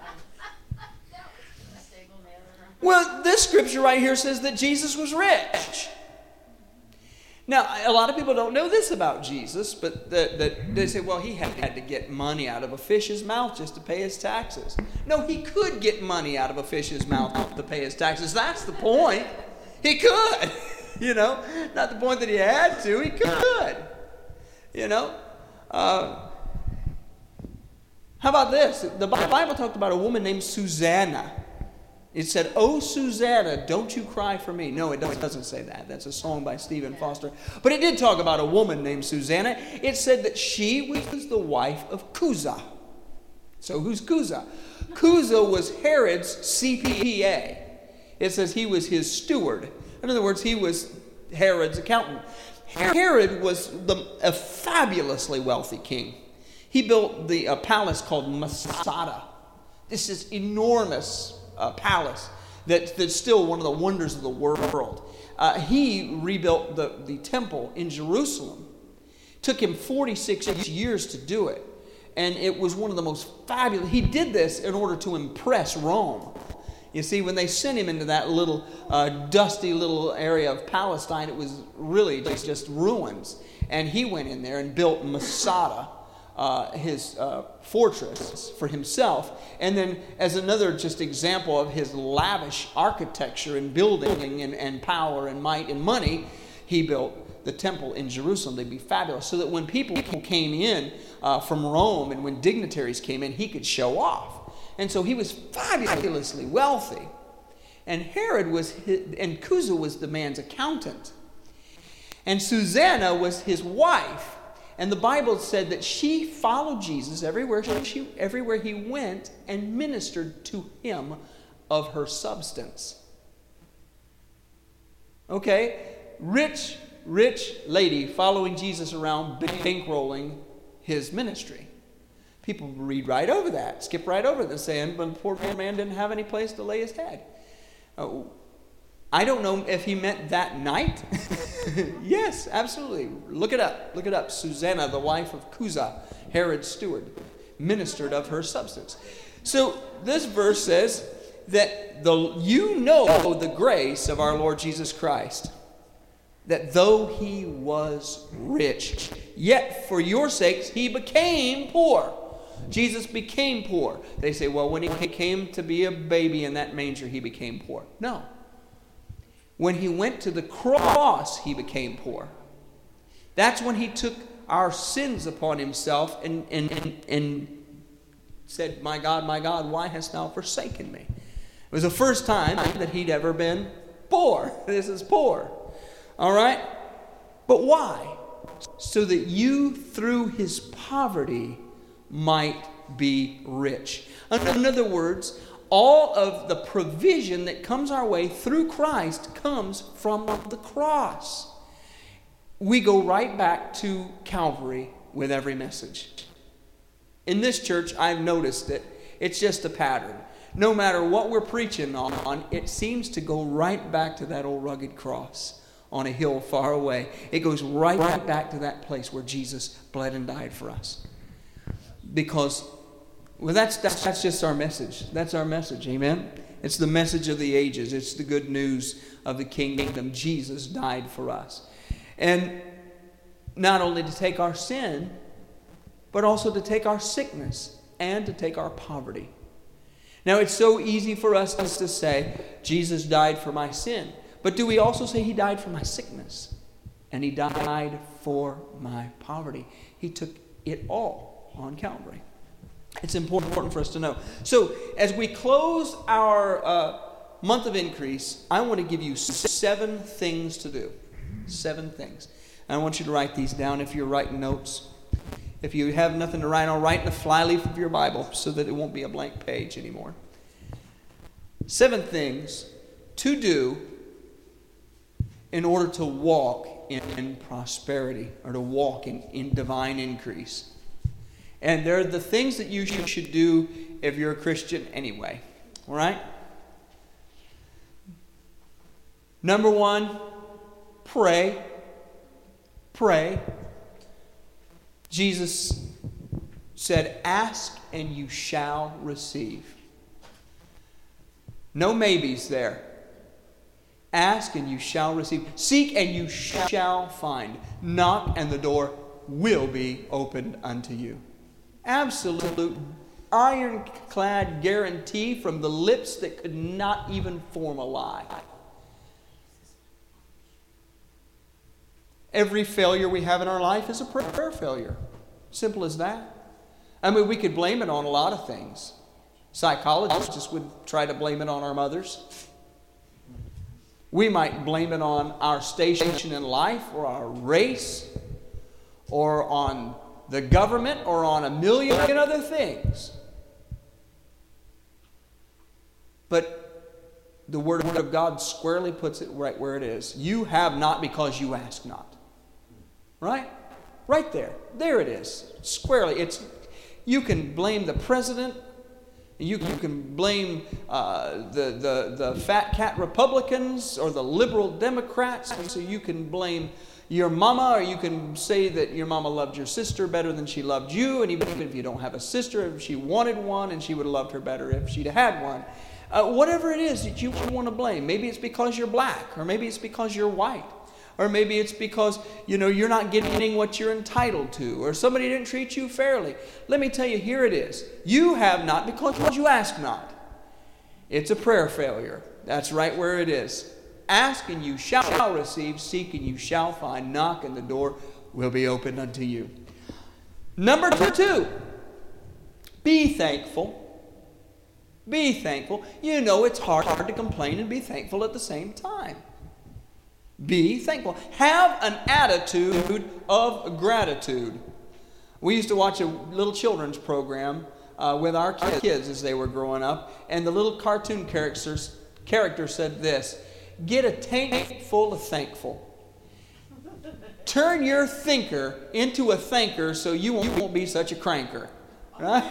Well, this scripture right here says that Jesus was rich. Now, a lot of people don't know this about Jesus, but that, that they say, well, he had, had to get money out of a fish's mouth just to pay his taxes. No, he could get money out of a fish's mouth to pay his taxes. That's the point. He could. You know, not the point that he had to. He could. You know. Uh, how about this? The Bible talked about a woman named Susanna. It said, "Oh, Susanna, don't you cry for me." No, it doesn't say that. That's a song by Stephen Foster. But it did talk about a woman named Susanna. It said that she was the wife of Cuza. So who's Cuza? Cuza was Herod's C P A. It says he was his steward. In other words, he was Herod's accountant. Herod was the, a fabulously wealthy king. He built the a palace called Masada. This is enormous Uh, palace that, that's still one of the wonders of the world. Uh, he rebuilt the, the temple in Jerusalem. Took him forty-six years to do it. And it was one of the most fabulous. He did this in order to impress Rome. You see, when they sent him into that little uh, dusty little area of Palestine, it was really just, just ruins. And he went in there and built Masada, Uh, his uh, fortress for himself. And then as another just example of his lavish architecture and building and, and power and might and money, he built the temple in Jerusalem. They'd be fabulous, so that when people came in uh, from Rome and when dignitaries came in, he could show off. And so he was fabulously wealthy. And Herod was his, and Cuza was the man's accountant. And Susanna was his wife. And the Bible said that she followed Jesus everywhere, she, everywhere he went and ministered to him of her substance. Okay? Rich, rich lady following Jesus around, bankrolling his ministry. People read right over that, skip right over this, saying, but the poor man didn't have any place to lay his head. Uh, I don't know if he meant that night. Yes, absolutely. Look it up. Look it up. Susanna, the wife of Cuza, Herod's steward, ministered of her substance. So this verse says that the you know the grace of our Lord Jesus Christ, that though he was rich, yet for your sakes he became poor. Jesus became poor. They say, well, when he came to be a baby in that manger, he became poor. No. When he went to the cross, he became poor. That's when he took our sins upon himself and, and, and, and said, my God, my God, why hast thou forsaken me? It was the first time that he'd ever been poor. This is poor. All right? But why? So that you, through his poverty, might be rich. In other words, all of the provision that comes our way through Christ comes from the cross. We go right back to Calvary with every message. In this church, I've noticed it. It's just a pattern. No matter what we're preaching on, it seems to go right back to that old rugged cross on a hill far away. It goes right, right back to that place where Jesus bled and died for us. Because, well, that's, that's, that's just our message. That's our message, amen? It's the message of the ages. It's the good news of the kingdom. Jesus died for us. And not only to take our sin, but also to take our sickness and to take our poverty. Now, it's so easy for us to say, Jesus died for my sin. But do we also say he died for my sickness? And he died for my poverty. He took it all on Calvary. It's important for us to know. So, as we close our uh, month of increase, I want to give you seven things to do. Seven things. And I want you to write these down if you're writing notes. If you have nothing to write on, write in the flyleaf of your Bible so that it won't be a blank page anymore. Seven things to do in order to walk in, in prosperity or to walk in, in divine increase. And they're the things that you should do if you're a Christian anyway. All right? Number one, pray. Pray. Jesus said, ask and you shall receive. No maybes there. Ask and you shall receive. Seek and you shall find. Knock and the door will be opened unto you. Absolute ironclad guarantee from the lips that could not even form a lie. Every failure we have in our life is a prayer failure. Simple as that. I mean, we could blame it on a lot of things. Psychologists would try to blame it on our mothers. We might blame it on our station in life or our race or on the government or on a million other things. But the Word of God squarely puts it right where it is. You have not because you ask not. Right? Right there. There it is. Squarely. It's, you can blame the president. You, you can blame uh, the, the, the fat cat Republicans or the liberal Democrats. So you can blame your mama, or you can say that your mama loved your sister better than she loved you. And even if you don't have a sister, if she wanted one, and she would have loved her better if she'd had one. Uh, whatever it is that you want to blame. Maybe it's because you're black, or maybe it's because you're white. Or maybe it's because, you know, you're not getting what you're entitled to. Or somebody didn't treat you fairly. Let me tell you, here it is. You have not because you ask not. It's a prayer failure. That's right where it is. Ask and you shall receive. Seek and you shall find. Knock and the door will be opened unto you. Number two, be thankful. Be thankful. You know it's hard, hard to complain and be thankful at the same time. Be thankful. Have an attitude of gratitude. We used to watch a little children's program uh, with our kids as they were growing up, and the little cartoon characters character said this: "Get a tank full of thankful. Turn your thinker into a thanker so you won't, you won't be such a cranker." Right?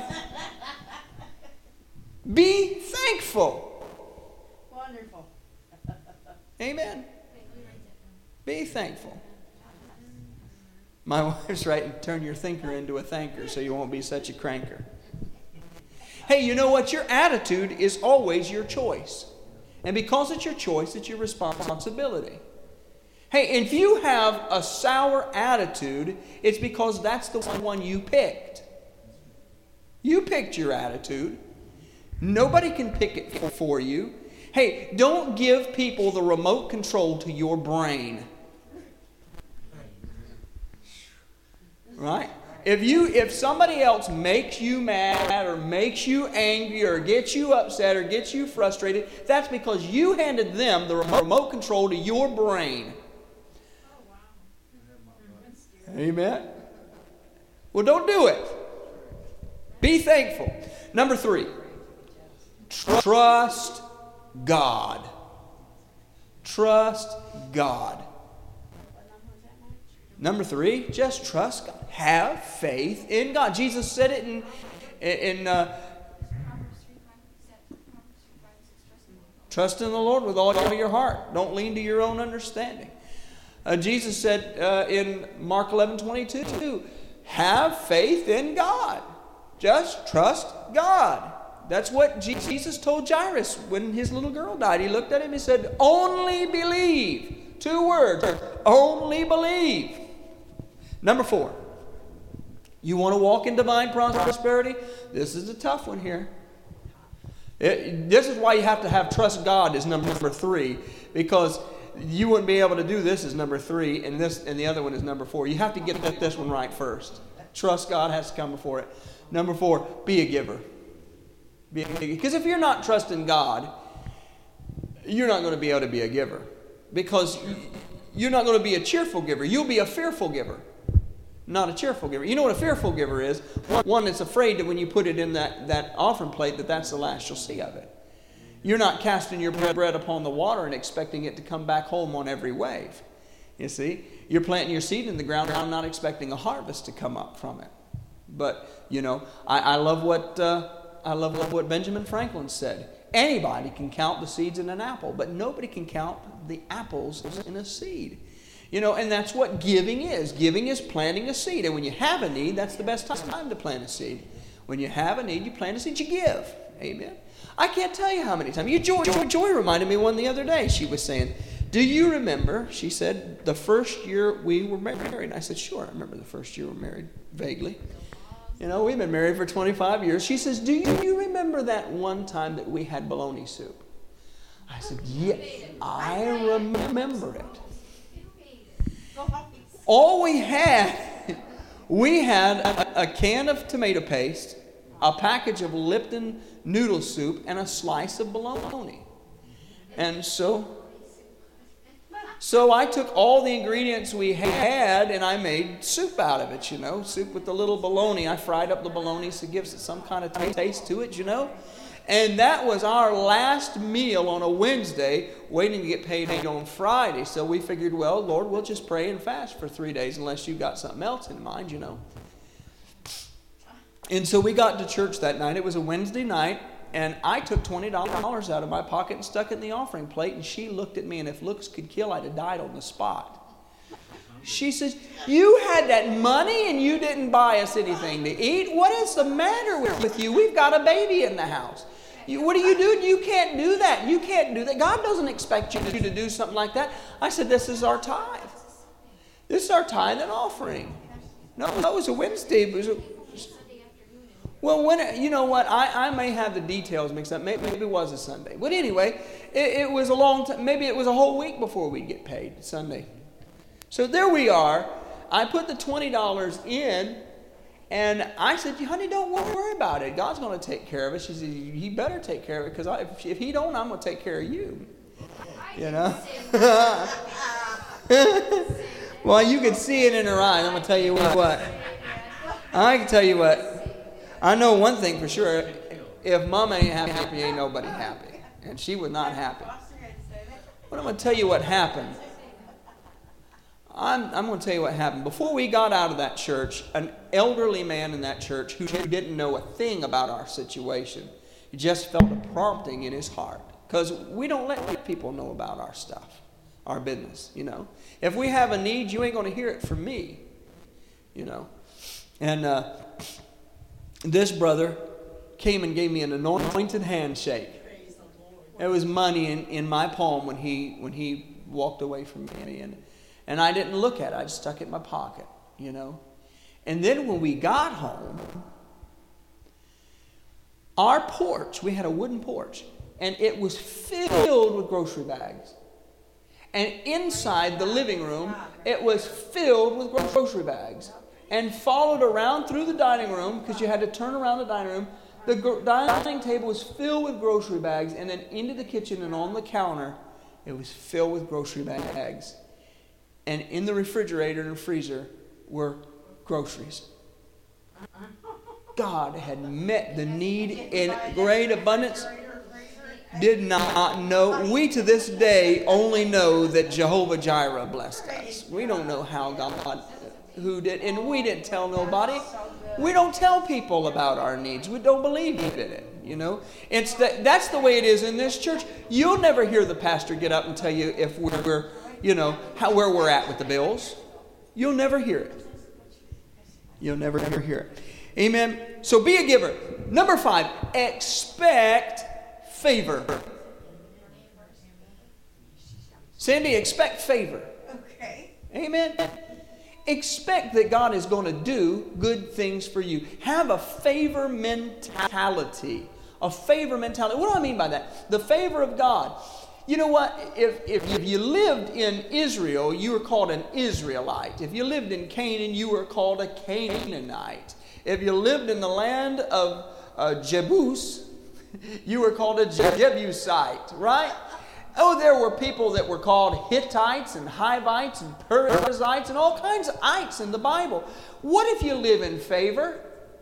Be thankful. Wonderful. Amen. Be thankful. My wife's right. Turn your thinker into a thanker so you won't be such a cranker. Hey, you know what? Your attitude is always your choice. And because it's your choice, it's your responsibility. Hey, if you have a sour attitude, it's because that's the one you picked. You picked your attitude. Nobody can pick it for you. Hey, don't give people the remote control to your brain. Right? If you, if somebody else makes you mad or makes you angry or gets you upset or gets you frustrated, that's because you handed them the remote control to your brain. Amen? Well, don't do it. Be thankful. Number three, trust God. Trust God. Number three, just trust God. Have faith in God. Jesus said it in, in uh, trust in the Lord with all your heart. Don't lean to your own understanding. Uh, Jesus said uh, in Mark eleven twenty-two, have faith in God. Just trust God. That's what Jesus told Jairus when his little girl died. He looked at him and said, only believe. Two words. Only believe. Number four. You want to walk in divine prosperity? This is a tough one here. It, this is why you have to have trust God as number, number three. Because you wouldn't be able to do this as number three, and this and the other one is number four. You have to get this one right first. Trust God has to come before it. Number four, be a giver. Because if you're not trusting God, you're not going to be able to be a giver. Because you're not going to be a cheerful giver. You'll be a fearful giver, not a cheerful giver. You know what a fearful giver is? One that's afraid that when you put it in that, that offering plate, that that's the last you'll see of it. You're not casting your bread upon the water and expecting it to come back home on every wave. You see? You're planting your seed in the ground and not expecting a harvest to come up from it. But, you know, I, I love what uh, I love what Benjamin Franklin said. Anybody can count the seeds in an apple, but nobody can count the apples in a seed. You know, and that's what giving is. Giving is planting a seed. And when you have a need, that's the best time to plant a seed. When you have a need, you plant a seed, you give. Amen. I can't tell you how many times. You, Joy, Joy, Joy reminded me one the other day. She was saying, do you remember, she said, the first year we were married? I said, sure, I remember the first year we were married, vaguely. You know, we've been married for twenty-five years. She says, do you remember that one time that we had bologna soup? I said, yeah, I remember it. All we had, we had a, a can of tomato paste, a package of Lipton noodle soup, and a slice of bologna. And so... So I took all the ingredients we had and I made soup out of it, you know. Soup with the little bologna. I fried up the bologna so it gives it some kind of t- taste to it, you know. And that was our last meal on a Wednesday, waiting to get paid on Friday. So we figured, well, Lord, we'll just pray and fast for three days unless you've got something else in mind, you know. And so we got to church that night. It was a Wednesday night. And I took twenty dollars out of my pocket and stuck it in the offering plate. And she looked at me, and if looks could kill, I'd have died on the spot. She says, you had that money and you didn't buy us anything to eat? What is the matter with you? We've got a baby in the house. You, what are you doing? You can't do that. You can't do that. God doesn't expect you to do something like that. I said, this is our tithe. This is our tithe and offering. No, that was a Wednesday. It was a, Well, when you know what, I, I may have the details mixed up. Maybe, maybe it was a Sunday. But anyway, it, it was a long time. Maybe it was a whole week before we'd get paid Sunday. So there we are. I put the twenty dollars in, and I said, honey, don't worry about it. God's going to take care of it. She said, he better take care of it, because if, if he don't, I'm going to take care of you. You know? Well, you could see it in her eyes. I'm going to tell you what. I can tell you what, I know one thing for sure. If Mama ain't happy, ain't nobody happy. And she was not happy. But I'm going to tell you what happened. I'm, I'm going to tell you what happened. Before we got out of that church, an elderly man in that church who didn't know a thing about our situation, he just felt a prompting in his heart. Because we don't let people know about our stuff, our business, you know. If we have a need, you ain't going to hear it from me, you know. And uh, this brother came and gave me an anointed handshake. It was money in, in my palm when he when he walked away from me. And, and I didn't look at it. I just stuck it in my pocket, you know. And then when we got home, our porch, we had a wooden porch, and it was filled with grocery bags. And inside the living room, it was filled with grocery bags. And followed around through the dining room, because you had to turn around the dining room. The gro- dining table was filled with grocery bags, and then into the kitchen and on the counter, it was filled with grocery bags. And in the refrigerator and freezer were groceries. God had met the need in great abundance. Did not know. We to this day only know that Jehovah Jireh blessed us. We don't know how God who did, and we didn't tell nobody. We don't tell people about our needs. We don't believe in it, you know. It's that, that's the way it is in this church. You'll never hear the pastor get up and tell you if we're, we're you know, how where we're at with the bills. You'll never hear it. You'll never ever hear it. Amen. So be a giver. Number five, expect favor. Sandy, expect favor. Okay. Amen. Expect that God is going to do good things for you. Have a favor mentality. A favor mentality. What do I mean by that? The favor of God. You know what? If, if, if you lived in Israel, you were called an Israelite. If you lived in Canaan, you were called a Canaanite. If you lived in the land of uh, Jebus, you were called a Jebusite, right? Oh, there were people that were called Hittites and Hivites and Perizzites and all kinds of ites in the Bible. What if you live in favor?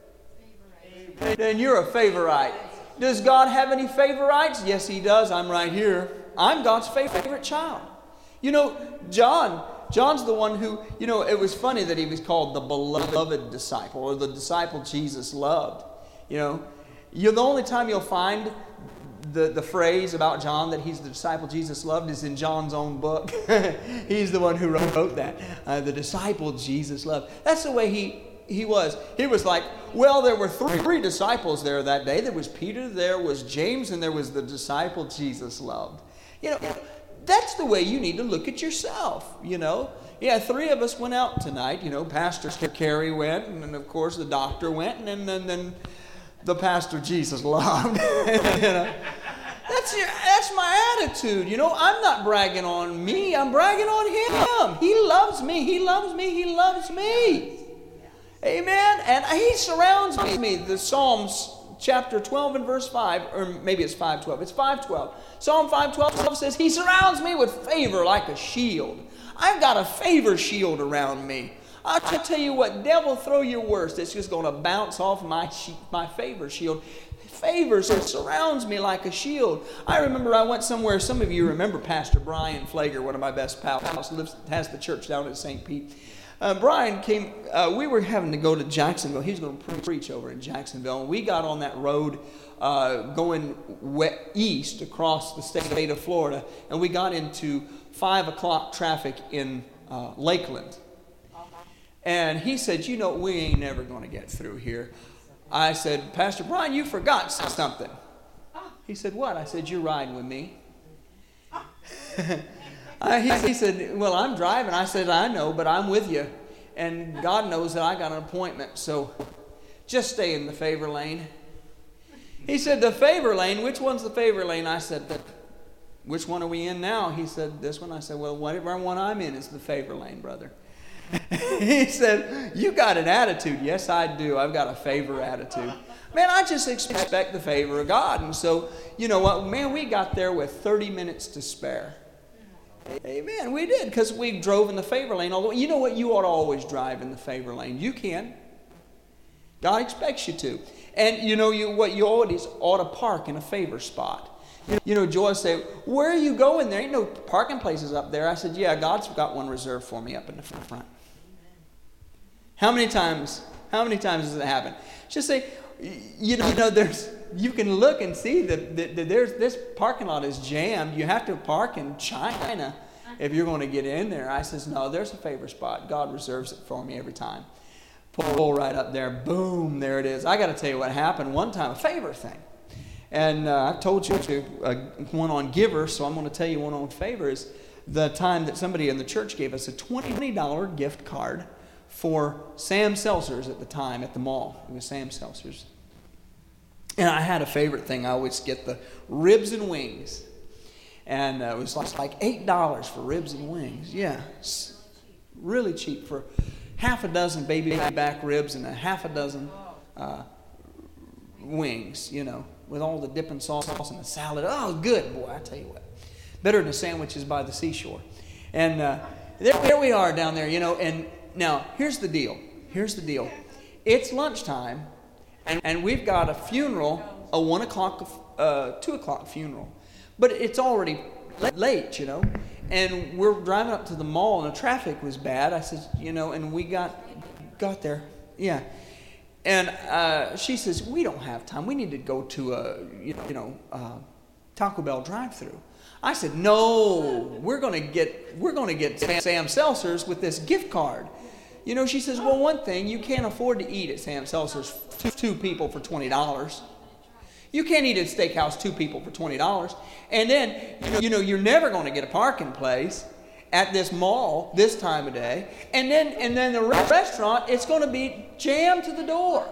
Favorite. Then you're a favorite. Does God have any favorites? Yes, He does. I'm right here. I'm God's favorite child. You know, John, John's the one who, you know, it was funny that he was called the beloved disciple, or the disciple Jesus loved. You know, you're the only time you'll find The, the phrase about John that he's the disciple Jesus loved is in John's own book. He's the one who wrote, wrote that. Uh, the disciple Jesus loved. That's the way he, he was. He was like, well, there were three, three disciples there that day. There was Peter, there was James, and there was the disciple Jesus loved. You know, that's the way you need to look at yourself, you know. Yeah, three of us went out tonight. You know, Pastor Carey went, and then, of course, the doctor went, and then... then, then the pastor Jesus loved. You know? That's your, that's my attitude. You know, I'm not bragging on me. I'm bragging on Him. He loves me. He loves me. He loves me. Amen. And He surrounds me. The Psalms chapter twelve and verse five, or maybe it's five twelve. It's five twelve. Psalm five twelve says, He surrounds me with favor like a shield. I've got a favor shield around me. I'll tell you what, devil, throw your worst. It's just going to bounce off my she- my favor shield. Favor surrounds me like a shield. I remember I went somewhere. Some of you remember Pastor Brian Flager, one of my best pals, lives has the church down at Saint Pete. Uh, Brian came. Uh, we were having to go to Jacksonville. He was going to pre- preach over in Jacksonville, and we got on that road uh, going west, east across the state of Florida, and we got into five o'clock traffic in uh, Lakeland. And he said, you know, we ain't never going to get through here. I said, Pastor Brian, you forgot something. He said, what? I said, you're riding with me. I, he, he said, well, I'm driving. I said, I know, but I'm with you. And God knows that I got an appointment, so just stay in the favor lane. He said, the favor lane? Which one's the favor lane? I said, which one are we in now? He said, this one. I said, well, whatever one I'm in is the favor lane, brother. He said, you got an attitude. Yes, I do. I've got a favor attitude. Man, I just expect the favor of God. And so, you know what? Man, we got there with thirty minutes to spare. Amen. We did, because we drove in the favor lane all the way. You know what? You ought to always drive in the favor lane. You can. God expects you to. And you know you what you always ought to park in a favor spot. You know, Joy say, where are you going? There ain't no parking places up there. I said, yeah, God's got one reserved for me up in the front. How many times, how many times does it happen? Just say, you know, you know there's, you can look and see that, that, that there's this parking lot is jammed. You have to park in China if you're going to get in there. I says, no, there's a favor spot. God reserves it for me every time. Pull right up there. Boom, there it is. I got to tell you what happened one time, a favor thing. And uh, I told you to, uh, one on giver, so I'm going to tell you one on favor is the time that somebody in the church gave us a twenty dollars gift card for Sam Seltzer's at the time at the mall. It was Sam Seltzer's. And I had a favorite thing. I always get the ribs and wings. And uh, it was like eight dollars for ribs and wings. Yeah, it's really cheap for half a dozen baby back ribs and a half a dozen uh, wings, you know, with all the dipping sauce and the salad. Oh, good, boy, I tell you what. Better than the sandwiches by the seashore. And uh, there, there we are down there, you know. And now, here's the deal. Here's the deal. It's lunchtime, and, and we've got a funeral, a one o'clock, uh, two o'clock funeral. But it's already late, you know. And we're driving up to the mall, and the traffic was bad. I said, you know, and we got got there. Yeah. And uh, she says, we don't have time. We need to go to a, you know, you know uh, Taco Bell drive-thru. I said, no, we're going to get we're going to get Sam Seltzer's with this gift card. You know, she says, well, one thing, you can't afford to eat at Sam Seltzer's two, two people for twenty dollars. You can't eat at a steakhouse two people for twenty dollars. And then, you know, you know, you're never going to get a parking place at this mall this time of day. And then and then the restaurant, it's going to be jammed to the door.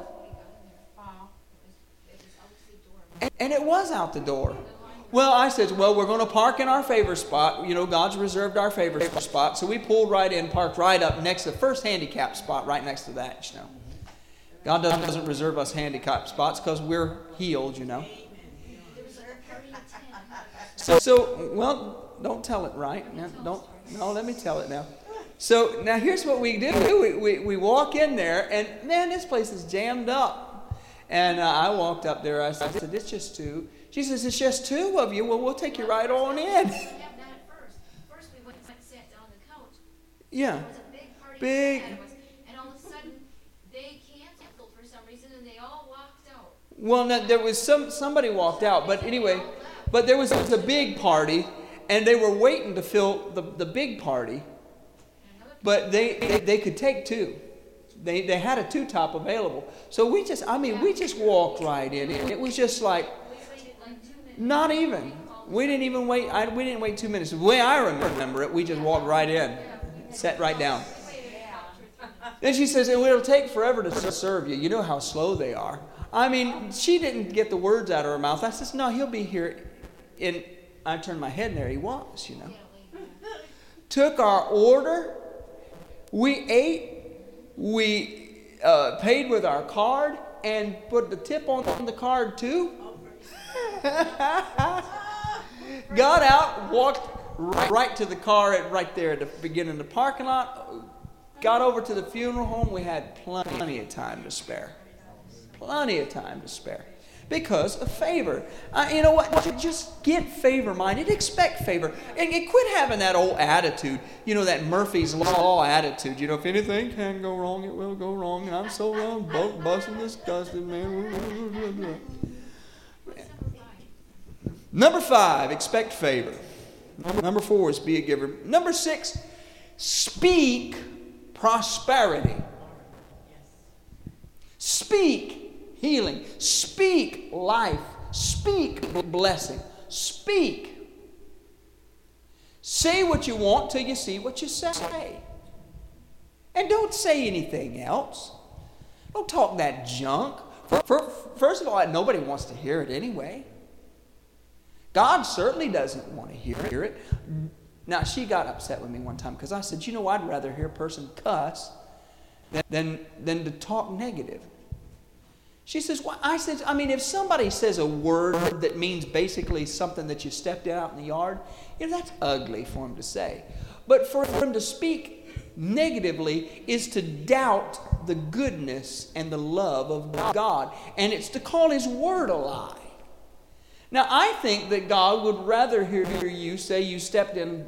And, and it was out the door. Well, I said, well, we're going to park in our favor spot. You know, God's reserved our favor spot. So we pulled right in, parked right up next to the first handicap spot, right next to that, you know. God doesn't reserve us handicap spots because we're healed, you know. So, so, well, don't tell it right. No, don't. No, let me tell it now. So now here's what we do. We, we, we walk in there, and man, this place is jammed up. And uh, I walked up there. I said, it's just two. She says, it's just two of you. Well, we'll take you right on in. First, first we went and sat down on the couch. Yeah. It was a big party. Big. And all of a sudden, they canceled for some reason, and they all walked out. Well, no, there was some somebody walked out, but anyway, but there was, there was a big party, and they were waiting to fill the, the big party, but they, they they could take two. They they had a two top available, so we just I mean we just walked right in. It was just like not even. We didn't even wait. I, we didn't wait two minutes. The way I remember it, we just walked right in, sat right down. Then she says, it'll take forever to serve you. You know how slow they are. I mean, she didn't get the words out of her mouth. I says, no, he'll be here. And I turned my head, and there he was, you know. Took our order. We ate. We uh, paid with our card and put the tip on, on the card, too. Got out, walked right, right to the car at, right there at the beginning of the parking lot. Got over to the funeral home. We had plenty, plenty of time to spare. Plenty of time to spare. Because of favor. Uh, you know what? Just get favor-minded. Expect favor. And, and quit having that old attitude. You know, that Murphy's Law attitude. You know, if anything can go wrong, it will go wrong. And I'm so wrong, both busting, disgusted, man. Number five, expect favor. Number four is be a giver. Number six, speak prosperity. Speak healing. Speak life. Speak blessing. Speak. Say what you want till you see what you say. And don't say anything else. Don't talk that junk. First of all, nobody wants to hear it anyway. God certainly doesn't want to hear it. Now, she got upset with me one time because I said, you know, I'd rather hear a person cuss than, than to talk negative. She says, well, I said, I mean, if somebody says a word that means basically something that you stepped out in the yard, you know, that's ugly for him to say. But for him to speak negatively is to doubt the goodness and the love of God. And it's to call His Word a lie. Now, I think that God would rather hear you say you stepped in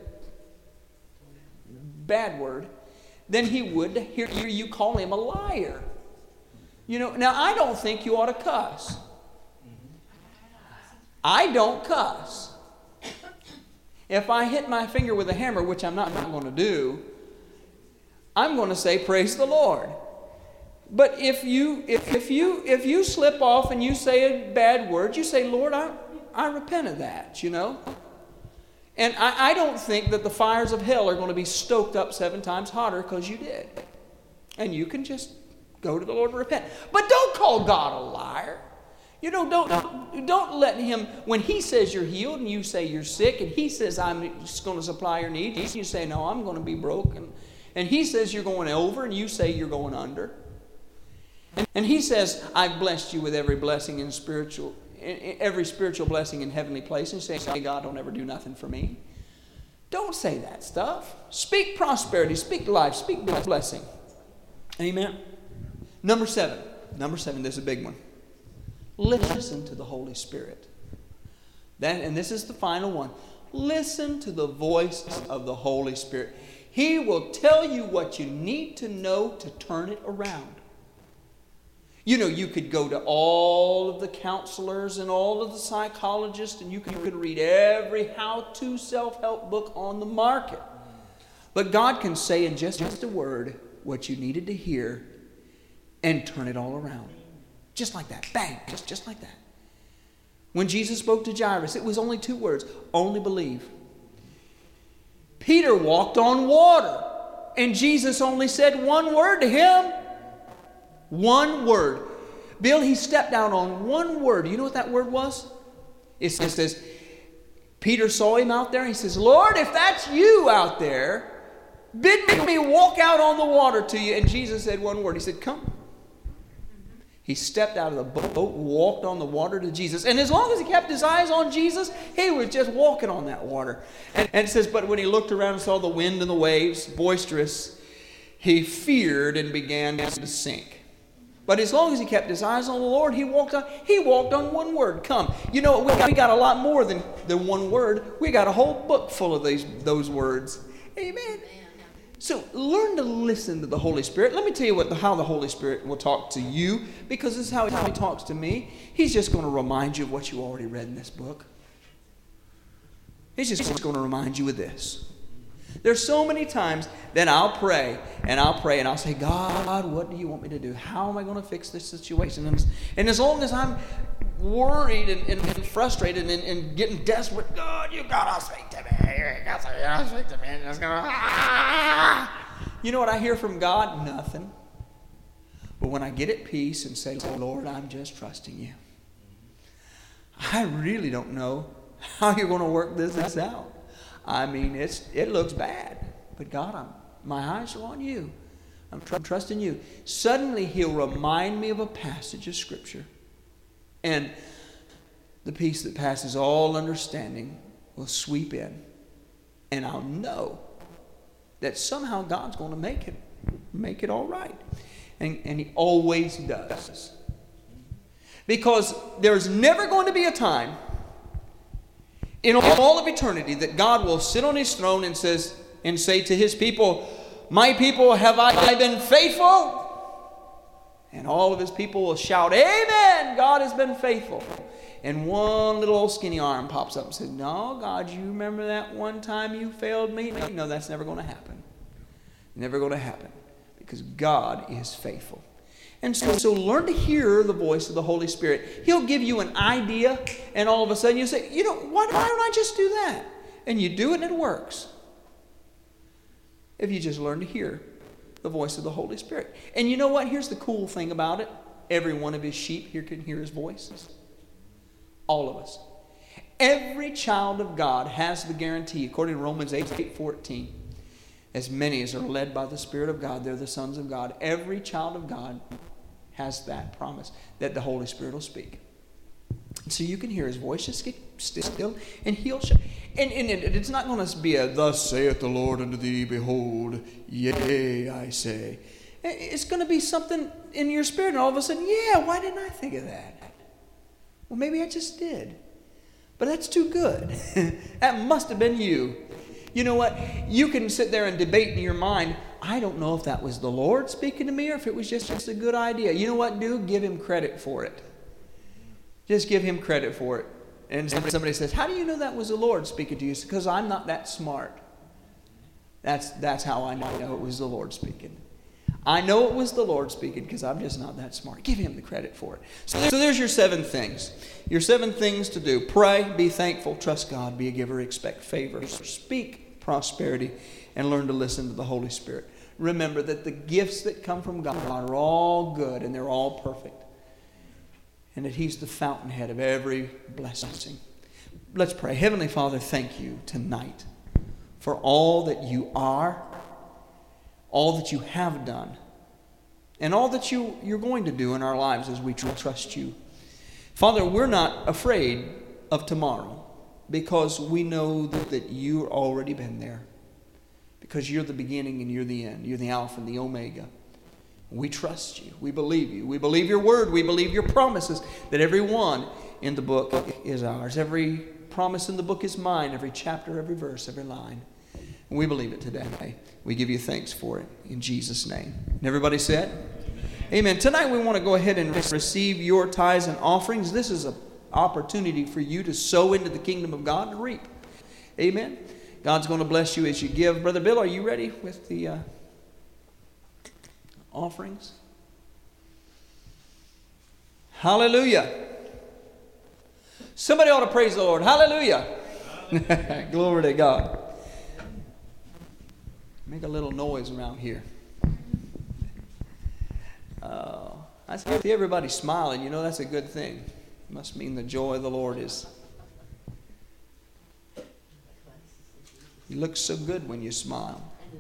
bad word than He would to hear you call Him a liar. You know, now I don't think you ought to cuss. I don't cuss. If I hit my finger with a hammer, which I'm not, not going to do, I'm going to say, praise the Lord. But if you if, if you if you slip off and you say a bad word, you say, Lord, I, I repent of that, you know. And I, I don't think that the fires of hell are going to be stoked up seven times hotter because you did. And you can just go to the Lord and repent. But don't call God a liar. You know, don't, don't, don't let Him, when He says you're healed and you say you're sick, and He says I'm just going to supply your needs, you say, no, I'm going to be broken. And He says you're going over and you say you're going under. And, and He says, I've blessed you with every blessing in spiritual, every spiritual blessing in heavenly places. And say, God, don't ever do nothing for me. Don't say that stuff. Speak prosperity, speak life, speak blessing. Amen. Number seven. Number seven, this is a big one. Listen to the Holy Spirit. That, and this is the final one. Listen to the voice of the Holy Spirit. He will tell you what you need to know to turn it around. You know, you could go to all of the counselors and all of the psychologists, and you could, you could read every how-to self-help book on the market. But God can say in just, just a word what you needed to hear and turn it all around. Just like that. Bang. Just, just like that. When Jesus spoke to Jairus, it was only two words. Only believe. Peter walked on water. And Jesus only said one word to him. One word. Bill, he stepped out on one word. You know what that word was? It says, Peter saw him out there. He says, Lord, if that's you out there, bid me walk out on the water to you. And Jesus said one word. He said, come. He stepped out of the boat, walked on the water to Jesus. And as long as he kept his eyes on Jesus, he was just walking on that water. And, and it says, but when he looked around and saw the wind and the waves boisterous, he feared and began to sink. But as long as he kept his eyes on the Lord, he walked on, he walked on one word, come. You know, we got, we got a lot more than, than one word. We got a whole book full of these those words. Amen. So learn to listen to the Holy Spirit. Let me tell you what the, how the Holy Spirit will talk to you, because this is how he, how he talks to me. He's just going to remind you of what you already read in this book. He's just going to remind you of this. There's so many times that I'll pray, and I'll pray, and I'll say, God, what do you want me to do? How am I going to fix this situation? And, and as long as I'm worried and, and, and frustrated and, and getting desperate, God, you got to speak to me. You got to speak to me. And it's gonna, ah! You know what I hear from God? Nothing. But when I get at peace and say, Lord, I'm just trusting you. I really don't know how you're going to work this, this out. I mean, it's it looks bad, but God, I'm, my eyes are on you. I'm, tr- I'm trusting you. Suddenly, He'll remind me of a passage of Scripture, and the peace that passes all understanding will sweep in, and I'll know that somehow God's going to make it, make it all right, and and He always does, because there's never going to be a time in all of eternity that God will sit on His throne and says and say to His people, my people, have I been faithful? And all of His people will shout, amen, God has been faithful. And one little old skinny arm pops up and says, no, God, you remember that one time you failed me? No, that's never going to happen. Never going to happen, because God is faithful. And so, so learn to hear the voice of the Holy Spirit. He'll give you an idea, and all of a sudden you say, you know, why, why don't I just do that? And you do it, and it works. If you just learn to hear the voice of the Holy Spirit. And you know what? Here's the cool thing about it. Every one of His sheep here can hear His voice. All of us. Every child of God has the guarantee, according to Romans eight fourteen. As many as are led by the Spirit of God, they're the sons of God. Every child of God has that promise that the Holy Spirit will speak. So you can hear his voice. Just get still, and he'll show. And, and it, it's not going to be a, thus saith the Lord unto thee, behold, yea, I say. It's going to be something in your spirit, and all of a sudden, yeah, why didn't I think of that? Well, maybe I just did. But that's too good. That must have been you. You know what? You can sit there and debate in your mind, I don't know if that was the Lord speaking to me or if it was just, just a good idea. You know what, dude? Give him credit for it. Just give him credit for it. And somebody says, how do you know that was the Lord speaking to you? Because I'm not that smart. That's, that's how I know it was the Lord speaking. I know it was the Lord speaking because I'm just not that smart. Give him the credit for it. So, so there's your seven things. Your seven things to do. Pray, be thankful, trust God, be a giver, expect favor, speak prosperity, and learn to listen to the Holy Spirit. Remember that the gifts that come from God are all good and they're all perfect. And that he's the fountainhead of every blessing. Let's pray. Heavenly Father, thank you tonight for all that you are, all that you have done, and all that you, you're going to do in our lives as we trust you. Father, we're not afraid of tomorrow because we know that, that you've already been there. Because you're the beginning and you're the end. You're the Alpha and the Omega. We trust you. We believe you. We believe your word. We believe your promises that every one in the book is ours. Every promise in the book is mine. Every chapter, every verse, every line. And we believe it today. We give you thanks for it in Jesus' name. And everybody said? Amen. Amen. Tonight we want to go ahead and receive your tithes and offerings. This is an opportunity for you to sow into the kingdom of God and reap. Amen. God's going to bless you as you give. Brother Bill, are you ready with the uh, offerings? Hallelujah. Somebody ought to praise the Lord. Hallelujah. Hallelujah. Glory to God. Make a little noise around here. Uh, I see everybody smiling. You know, that's a good thing. It must mean the joy of the Lord is. You look so good when you smile.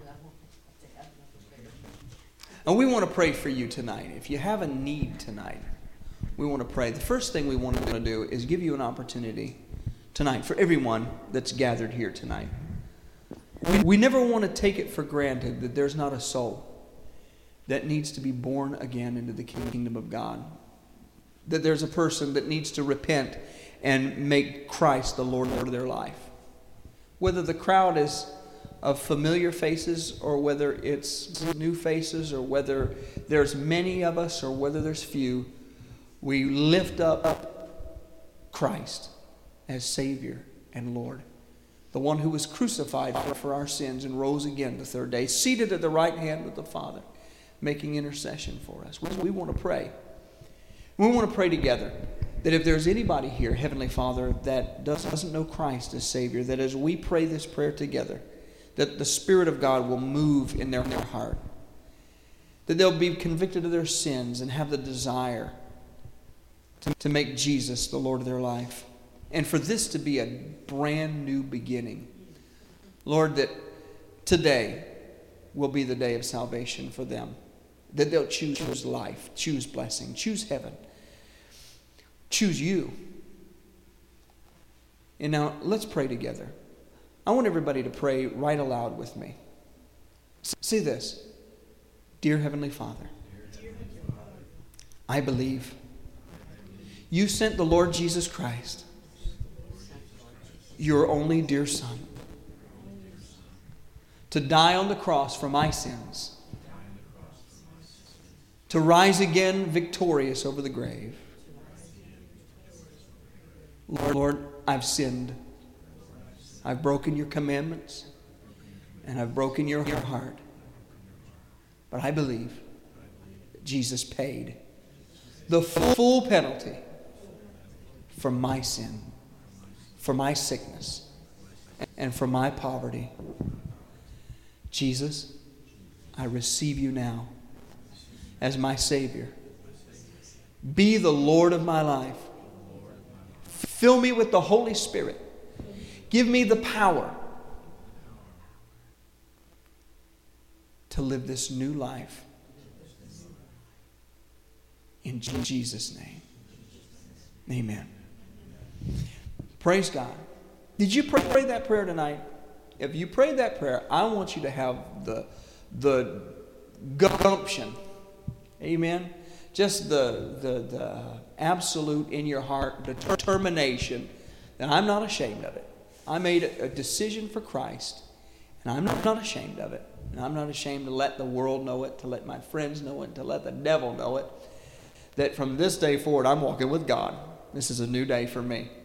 And we want to pray for you tonight. If you have a need tonight, we want to pray. The first thing we want to do is give you an opportunity tonight for everyone that's gathered here tonight. We, we never want to take it for granted that there's not a soul that needs to be born again into the kingdom of God. That there's a person that needs to repent and make Christ the Lord of their life. Whether the crowd is of familiar faces or whether it's new faces or whether there's many of us or whether there's few, we lift up Christ as Savior and Lord. The one who was crucified for our sins and rose again the third day, seated at the right hand of the Father, making intercession for us. We want to pray. We want to pray together. That if there's anybody here, Heavenly Father, that doesn't know Christ as Savior, that as we pray this prayer together, that the Spirit of God will move in their, their heart. That they'll be convicted of their sins and have the desire to, to make Jesus the Lord of their life. And for this to be a brand new beginning. Lord, that today will be the day of salvation for them. That they'll choose life, choose blessing, choose heaven. Choose you. And now let's pray together. I want everybody to pray right aloud with me. Say this. Dear Heavenly Father, I believe you sent the Lord Jesus Christ, your only dear Son, to die on the cross for my sins, to rise again victorious over the grave. Lord, I've sinned. I've broken your commandments. And I've broken your heart. But I believe that Jesus paid the full penalty for my sin, for my sickness, and for my poverty. Jesus, I receive you now as my Savior. Be the Lord of my life. Fill me with the Holy Spirit. Give me the power to live this new life. In Jesus' name. Amen. Praise God. Did you pray, pray that prayer tonight? If you prayed that prayer, I want you to have the, the gumption. Amen. Just the, the, the absolute in your heart determination that I'm not ashamed of it. I made a, a decision for Christ, and I'm not, not ashamed of it. And I'm not ashamed to let the world know it, to let my friends know it, to let the devil know it, that from this day forward I'm walking with God. This is a new day for me.